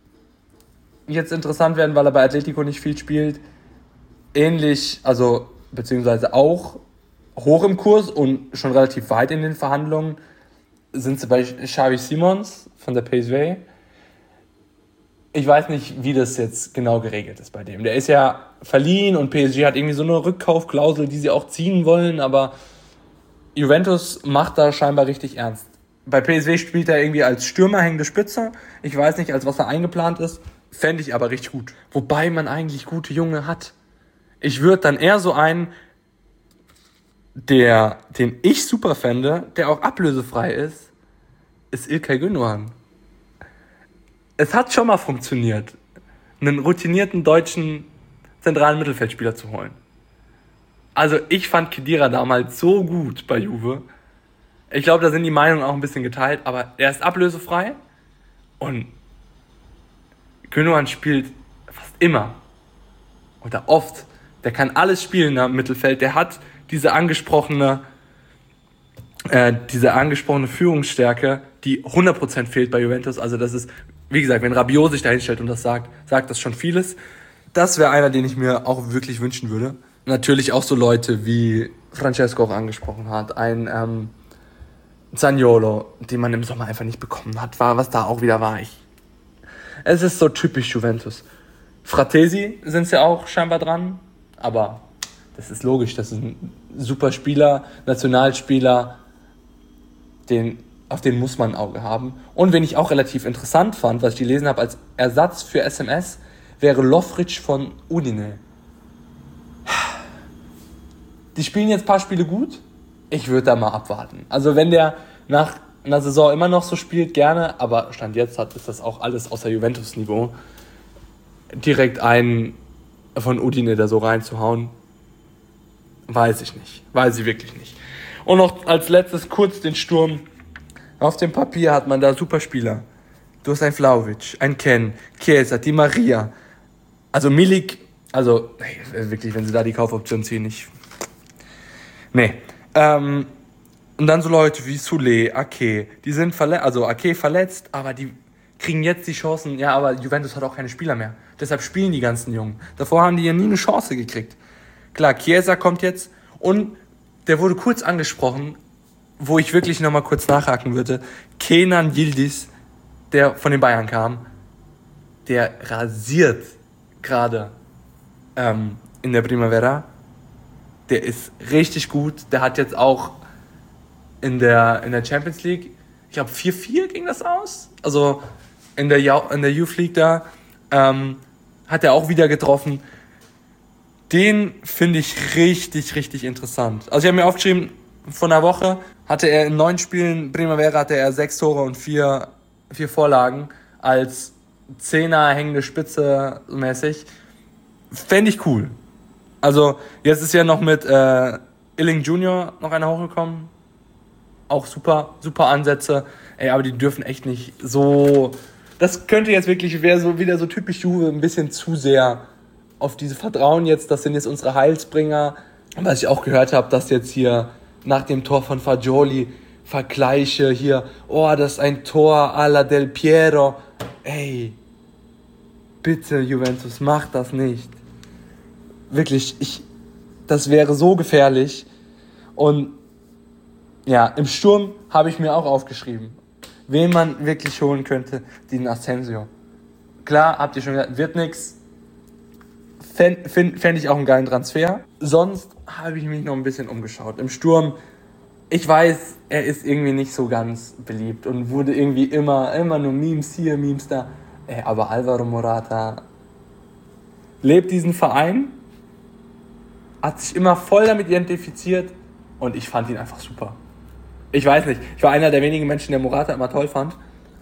jetzt interessant werden, weil er bei Atletico nicht viel spielt. Ähnlich, also beziehungsweise auch hoch im Kurs und schon relativ weit in den Verhandlungen sind sie bei Xavi Simons von der PSV. Ich weiß nicht, wie das jetzt genau geregelt ist bei dem. Der ist ja verliehen und PSG hat irgendwie so eine Rückkaufklausel, die sie auch ziehen wollen, aber Juventus macht da scheinbar richtig ernst. Bei PSV spielt er irgendwie als Stürmer hängende Spitze. Ich weiß nicht, als was er eingeplant ist. Fände ich aber richtig gut. Wobei man eigentlich gute Junge hat. Ich würde dann eher so einen, den ich super fände, der auch ablösefrei ist İlkay Gündoğan. Es hat schon mal funktioniert, einen routinierten deutschen zentralen Mittelfeldspieler zu holen. Also ich fand Khedira damals so gut bei Juve. Ich glaube, da sind die Meinungen auch ein bisschen geteilt, aber er ist ablösefrei und Gündoğan spielt fast immer oder oft. Der kann alles spielen im Mittelfeld. Der hat diese angesprochene Führungsstärke, die 100% fehlt bei Juventus. Also das ist, wie gesagt, wenn Rabiot sich da hinstellt und das sagt das schon vieles. Das wäre einer, den ich mir auch wirklich wünschen würde. Natürlich auch so Leute, wie Francesco auch angesprochen hat. Ein Zaniolo, den man im Sommer einfach nicht bekommen hat, was da auch wieder war. Es ist so typisch Juventus. Fratesi sind sie auch scheinbar dran, aber das ist logisch. Das ist ein super Spieler, Nationalspieler, auf den muss man ein Auge haben. Und wen ich auch relativ interessant fand, was ich gelesen habe, als Ersatz für SMS, wäre Lovric von Udine. Die spielen jetzt ein paar Spiele gut. Ich würde da mal abwarten. Also wenn der nach einer Saison immer noch so spielt, gerne. Aber Stand jetzt ist das auch alles außer Juventus-Niveau. Direkt einen von Udine da so reinzuhauen, weiß ich nicht. Weiß ich wirklich nicht. Und noch als letztes kurz den Sturm. Auf dem Papier hat man da super Spieler. Du hast einen Vlahovic, einen Ken, Chiesa, Di Maria. Also Milik, wirklich, wenn sie da die Kaufoption ziehen, nicht. Nee. Und dann so Leute wie Soulé, Ake, die sind verletzt, also Ake verletzt, aber die kriegen jetzt die Chancen. Ja, aber Juventus hat auch keine Spieler mehr. Deshalb spielen die ganzen Jungen. Davor haben die ja nie eine Chance gekriegt. Klar, Chiesa kommt jetzt und der wurde kurz angesprochen, wo ich wirklich nochmal kurz nachhaken würde. Kenan Yildiz, der von den Bayern kam, der rasiert gerade in der Primavera. Der ist richtig gut. Der hat jetzt auch in der Champions League, ich glaube 4-4 ging das aus. Also in der Youth League da hat er auch wieder getroffen. Den finde ich richtig, richtig interessant. Also ich habe mir aufgeschrieben, vor einer Woche hatte er in 9 Spielen Primavera hatte er 6 Tore und 4 Vorlagen als 10er hängende Spitze mäßig. Fände ich cool. Also jetzt ist ja noch mit Illing Junior noch einer hochgekommen. Auch super, super Ansätze. Aber die dürfen echt nicht so... Das könnte jetzt wirklich, wäre so wieder so typisch Juve, ein bisschen zu sehr auf diese Vertrauen jetzt, das sind jetzt unsere Heilsbringer. Was ich auch gehört habe, dass jetzt hier nach dem Tor von Fagioli Vergleiche hier, das ist ein Tor à la Del Piero. Ey, bitte Juventus, macht das nicht. Wirklich, das wäre so gefährlich. Und ja, im Sturm habe ich mir auch aufgeschrieben, wen man wirklich holen könnte, den Asensio. Klar, habt ihr schon gesagt, wird nix. Fände ich auch einen geilen Transfer. Sonst habe ich mich noch ein bisschen umgeschaut. Im Sturm, ich weiß, er ist irgendwie nicht so ganz beliebt und wurde irgendwie immer nur Memes hier, Memes da. Aber Alvaro Morata lebt diesen Verein, hat sich immer voll damit identifiziert und ich fand ihn einfach super. Ich weiß nicht, ich war einer der wenigen Menschen, der Morata immer toll fand.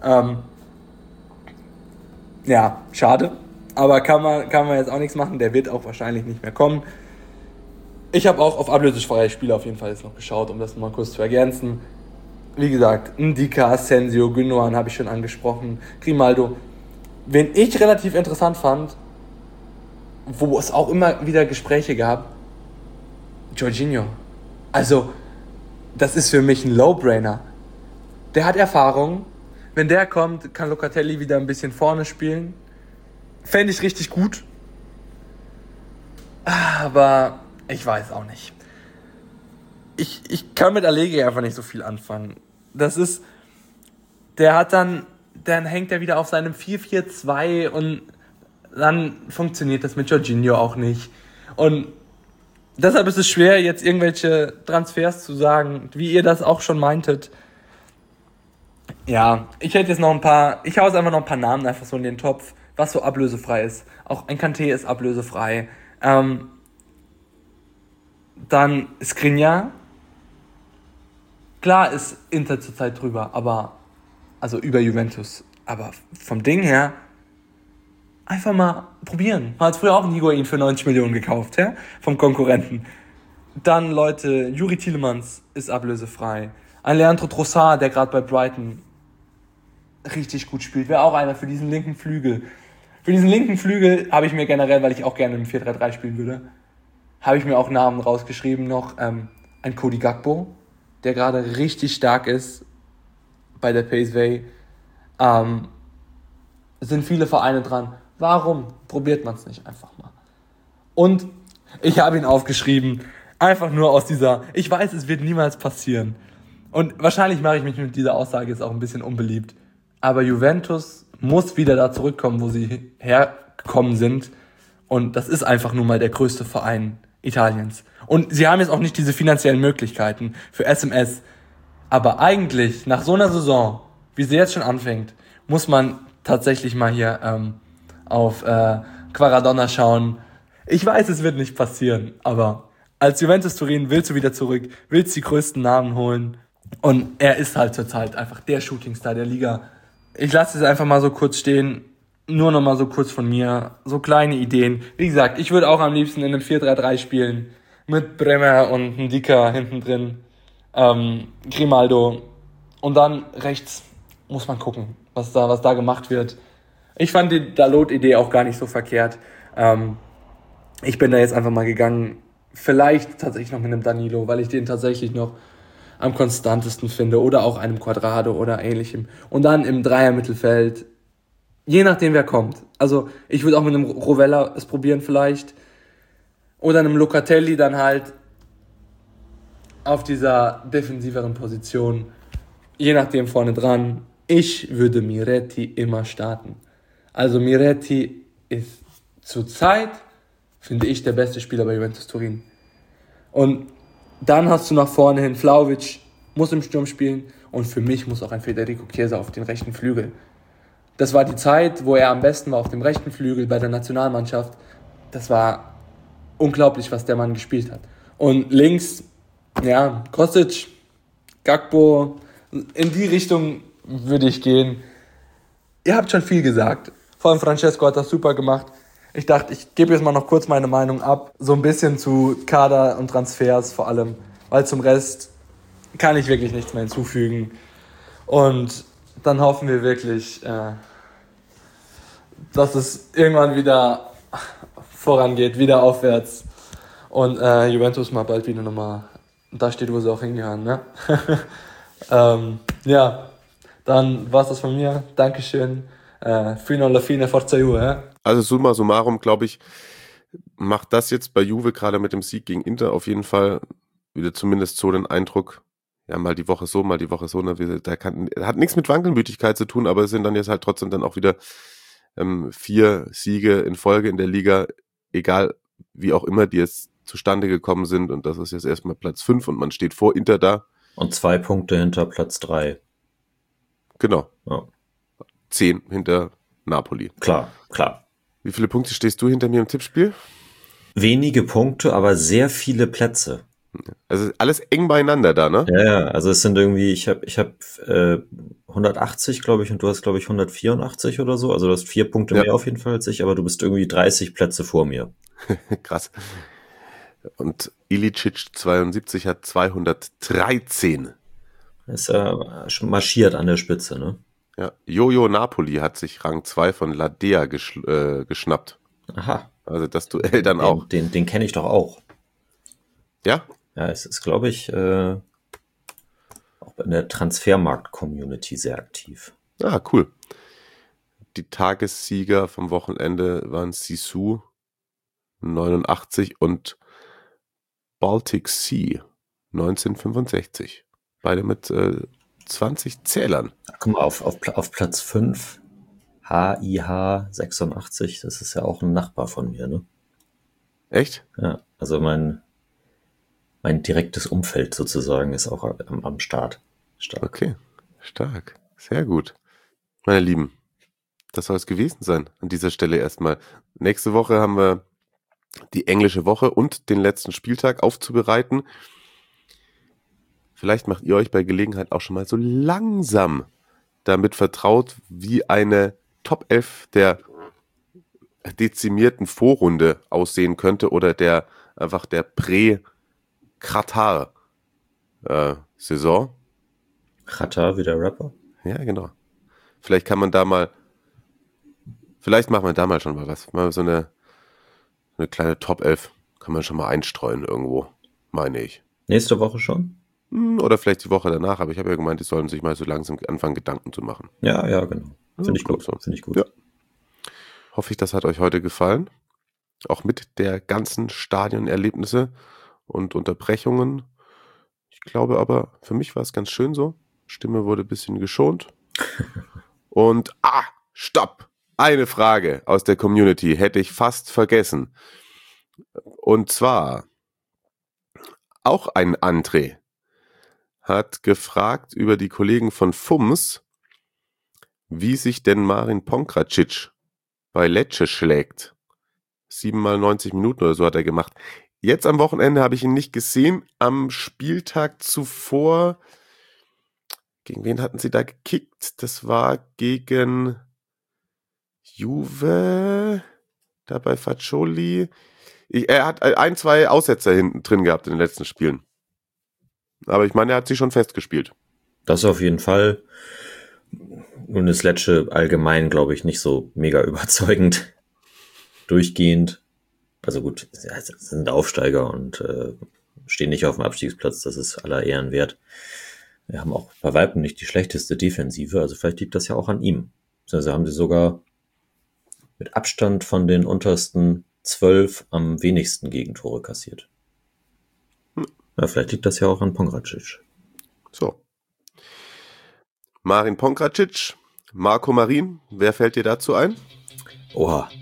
Ja, schade. Aber kann man jetzt auch nichts machen, der wird auch wahrscheinlich nicht mehr kommen. Ich habe auch auf ablösefreie Spieler auf jeden Fall jetzt noch geschaut, um das mal kurz zu ergänzen. Wie gesagt, Ndika, Asensio, Gündoğan habe ich schon angesprochen, Grimaldo. Wen ich relativ interessant fand, wo es auch immer wieder Gespräche gab, Jorginho. Also, das ist für mich ein Low-Brainer. Der hat Erfahrung. Wenn der kommt, kann Locatelli wieder ein bisschen vorne spielen. Fände ich richtig gut. Aber Ich weiß auch nicht. Ich kann mit Allegri einfach nicht so viel anfangen. Das ist, dann hängt er wieder auf seinem 4-4-2 und dann funktioniert das mit Jorginho auch nicht. Und deshalb ist es schwer, jetzt irgendwelche Transfers zu sagen, wie ihr das auch schon meintet. Ja, ich hätte jetzt ich hau jetzt einfach noch ein paar Namen einfach so in den Topf, was so ablösefrei ist. Auch ein Kanté ist ablösefrei. Dann Skriniar. Klar ist Inter zurzeit drüber, also über Juventus. Aber vom Ding her, einfach mal probieren. Man hat früher auch einen Higuain für 90 Millionen gekauft, ja? Vom Konkurrenten. Dann, Leute, Juri Tielemans ist ablösefrei. Ein Leandro Trossard, der gerade bei Brighton richtig gut spielt, wäre auch einer für diesen linken Flügel. Für diesen linken Flügel habe ich mir generell, weil ich auch gerne im 4-3-3 spielen würde, habe ich mir auch Namen rausgeschrieben noch. Ein Cody Gakpo, der gerade richtig stark ist bei der PSV. Sind viele Vereine dran. Warum probiert man es nicht einfach mal? Und ich habe ihn aufgeschrieben, einfach nur aus ich weiß, es wird niemals passieren. Und wahrscheinlich mache ich mich mit dieser Aussage jetzt auch ein bisschen unbeliebt. Aber Juventus muss wieder da zurückkommen, wo sie hergekommen sind. Und das ist einfach nur mal der größte Verein Italiens. Und sie haben jetzt auch nicht diese finanziellen Möglichkeiten für SMS. Aber eigentlich, nach so einer Saison, wie sie jetzt schon anfängt, muss man tatsächlich mal hier auf Quaradonna schauen. Ich weiß, es wird nicht passieren, aber als Juventus Turin willst du wieder zurück, willst die größten Namen holen. Und er ist halt zurzeit einfach der Shootingstar der Liga. Ich lasse es einfach mal so kurz stehen. Nur noch mal so kurz von mir. So kleine Ideen. Wie gesagt, ich würde auch am liebsten in einem 4-3-3 spielen. Mit Bremer und Ndika hinten drin. Grimaldo. Und dann rechts muss man gucken, was da gemacht wird. Ich fand die Dalot-Idee auch gar nicht so verkehrt. Ich bin da jetzt einfach mal gegangen. Vielleicht tatsächlich noch mit einem Danilo, weil ich den tatsächlich noch am konstantesten finde. Oder auch einem Quadrado oder ähnlichem. Und dann im Dreier-Mittelfeld, je nachdem wer kommt. Also ich würde auch mit einem Rovella es probieren vielleicht. Oder einem Locatelli dann halt auf dieser defensiveren Position. Je nachdem vorne dran. Ich würde Miretti immer starten. Also Miretti ist zurzeit, finde ich, der beste Spieler bei Juventus Turin. Und dann hast du nach vorne hin Vlahovic, muss im Sturm spielen. Und für mich muss auch ein Federico Chiesa auf den rechten Flügel. Das war die Zeit, wo er am besten war auf dem rechten Flügel bei der Nationalmannschaft. Das war unglaublich, was der Mann gespielt hat. Und links, ja, Kostic, Gakpo, in die Richtung würde ich gehen. Ihr habt schon viel gesagt. Vor allem Francesco hat das super gemacht. Ich dachte, ich gebe jetzt mal noch kurz meine Meinung ab. So ein bisschen zu Kader und Transfers vor allem. Weil zum Rest kann ich wirklich nichts mehr hinzufügen. Und dann hoffen wir wirklich, dass es irgendwann wieder vorangeht, wieder aufwärts. Und Juventus mal bald wieder nochmal da steht, wo sie auch hingehören. Ne? Ja, dann war's das von mir. Dankeschön. Fino alla fine, forza Juve. Also summa summarum, glaube ich, macht das jetzt bei Juve gerade mit dem Sieg gegen Inter auf jeden Fall wieder zumindest so den Eindruck, ja, mal die Woche so, ne, hat nichts mit Wankelmütigkeit zu tun, aber es sind dann jetzt halt trotzdem dann auch wieder 4 Siege in Folge in der Liga, egal wie auch immer die jetzt zustande gekommen sind, und das ist jetzt erstmal Platz 5 und man steht vor Inter da. Und 2 Punkte hinter Platz 3. Genau. Ja. 10 hinter Napoli. Klar. Wie viele Punkte stehst du hinter mir im Tippspiel? Wenige Punkte, aber sehr viele Plätze. Also alles eng beieinander da, ne? Ja, also es sind irgendwie, ich hab 180, glaube ich, und du hast, glaube ich, 184 oder so. Also du hast 4 Punkte mehr auf jeden Fall als ich, aber du bist irgendwie 30 Plätze vor mir. Krass. Und Ilicic 72 hat 213. Ist marschiert an der Spitze, ne? Ja, Jojo Napoli hat sich Rang 2 von Ladea geschnappt. Aha. Also das Duell dann auch. Den kenne ich doch auch. Ja? Ja, es ist, glaube ich, auch in der Transfermarkt-Community sehr aktiv. Ah, cool. Die Tagessieger vom Wochenende waren Sisu 89 und Baltic Sea 1965. Beide mit 20 Zählern. Guck mal, auf Platz 5, HIH 86, das ist ja auch ein Nachbar von mir, ne? Echt? Ja, also mein direktes Umfeld sozusagen ist auch am Start. Stark. Okay, stark. Sehr gut. Meine Lieben, das soll es gewesen sein an dieser Stelle erstmal. Nächste Woche haben wir die englische Woche und den letzten Spieltag aufzubereiten. Vielleicht macht ihr euch bei Gelegenheit auch schon mal so langsam damit vertraut, wie eine Top 11 der dezimierten Vorrunde aussehen könnte oder der Prä-Katar-Saison. Katar wie der Rapper? Ja, genau. Vielleicht machen wir da mal schon mal was. Mal so eine kleine Top 11 kann man schon mal einstreuen irgendwo, meine ich. Nächste Woche schon? Oder vielleicht die Woche danach, aber ich habe ja gemeint, die sollen sich mal so langsam anfangen, Gedanken zu machen. Ja, genau. Finde ich gut. Finde ich gut. Ja. Hoffe ich, das hat euch heute gefallen. Auch mit der ganzen Stadionerlebnisse und Unterbrechungen. Ich glaube aber, für mich war es ganz schön so. Stimme wurde ein bisschen geschont. Und, stopp! Eine Frage aus der Community hätte ich fast vergessen. Und zwar, auch ein André hat gefragt über die Kollegen von FUMS, wie sich denn Marin Pongracic bei Lecce schlägt. 7x 90 Minuten oder so hat er gemacht. Jetzt am Wochenende habe ich ihn nicht gesehen. Am Spieltag zuvor, gegen wen hatten sie da gekickt? Das war gegen Juve, da bei Faccioli. Er hat 1-2 Aussetzer hinten drin gehabt in den letzten Spielen. Aber ich meine, er hat sie schon festgespielt. Das auf jeden Fall. Nun ist Lecce allgemein, glaube ich, nicht so mega überzeugend. Durchgehend. Also gut, sie sind Aufsteiger und stehen nicht auf dem Abstiegsplatz. Das ist aller Ehren wert. Wir haben auch bei Weitem nicht die schlechteste Defensive. Also vielleicht liegt das ja auch an ihm. Also haben sie sogar mit Abstand von den untersten 12 am wenigsten Gegentore kassiert. Ja, vielleicht liegt das ja auch an Pongracic. So. Marin Pongracic, Marco Marin, wer fällt dir dazu ein? Oha.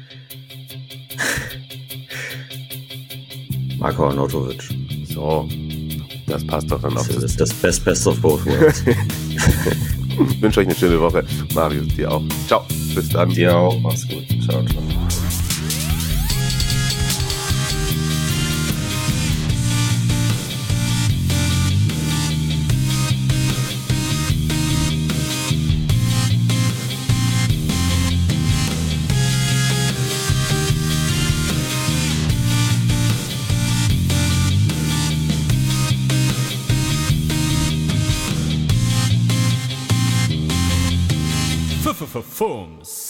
Marko Arnautovic. So, das passt doch dann auch. Das ist das Best of both worlds. Ich wünsche euch eine schöne Woche. Marius, dir auch. Ciao, bis dann. Dir auch, mach's gut. Ciao, ciao. FUMS.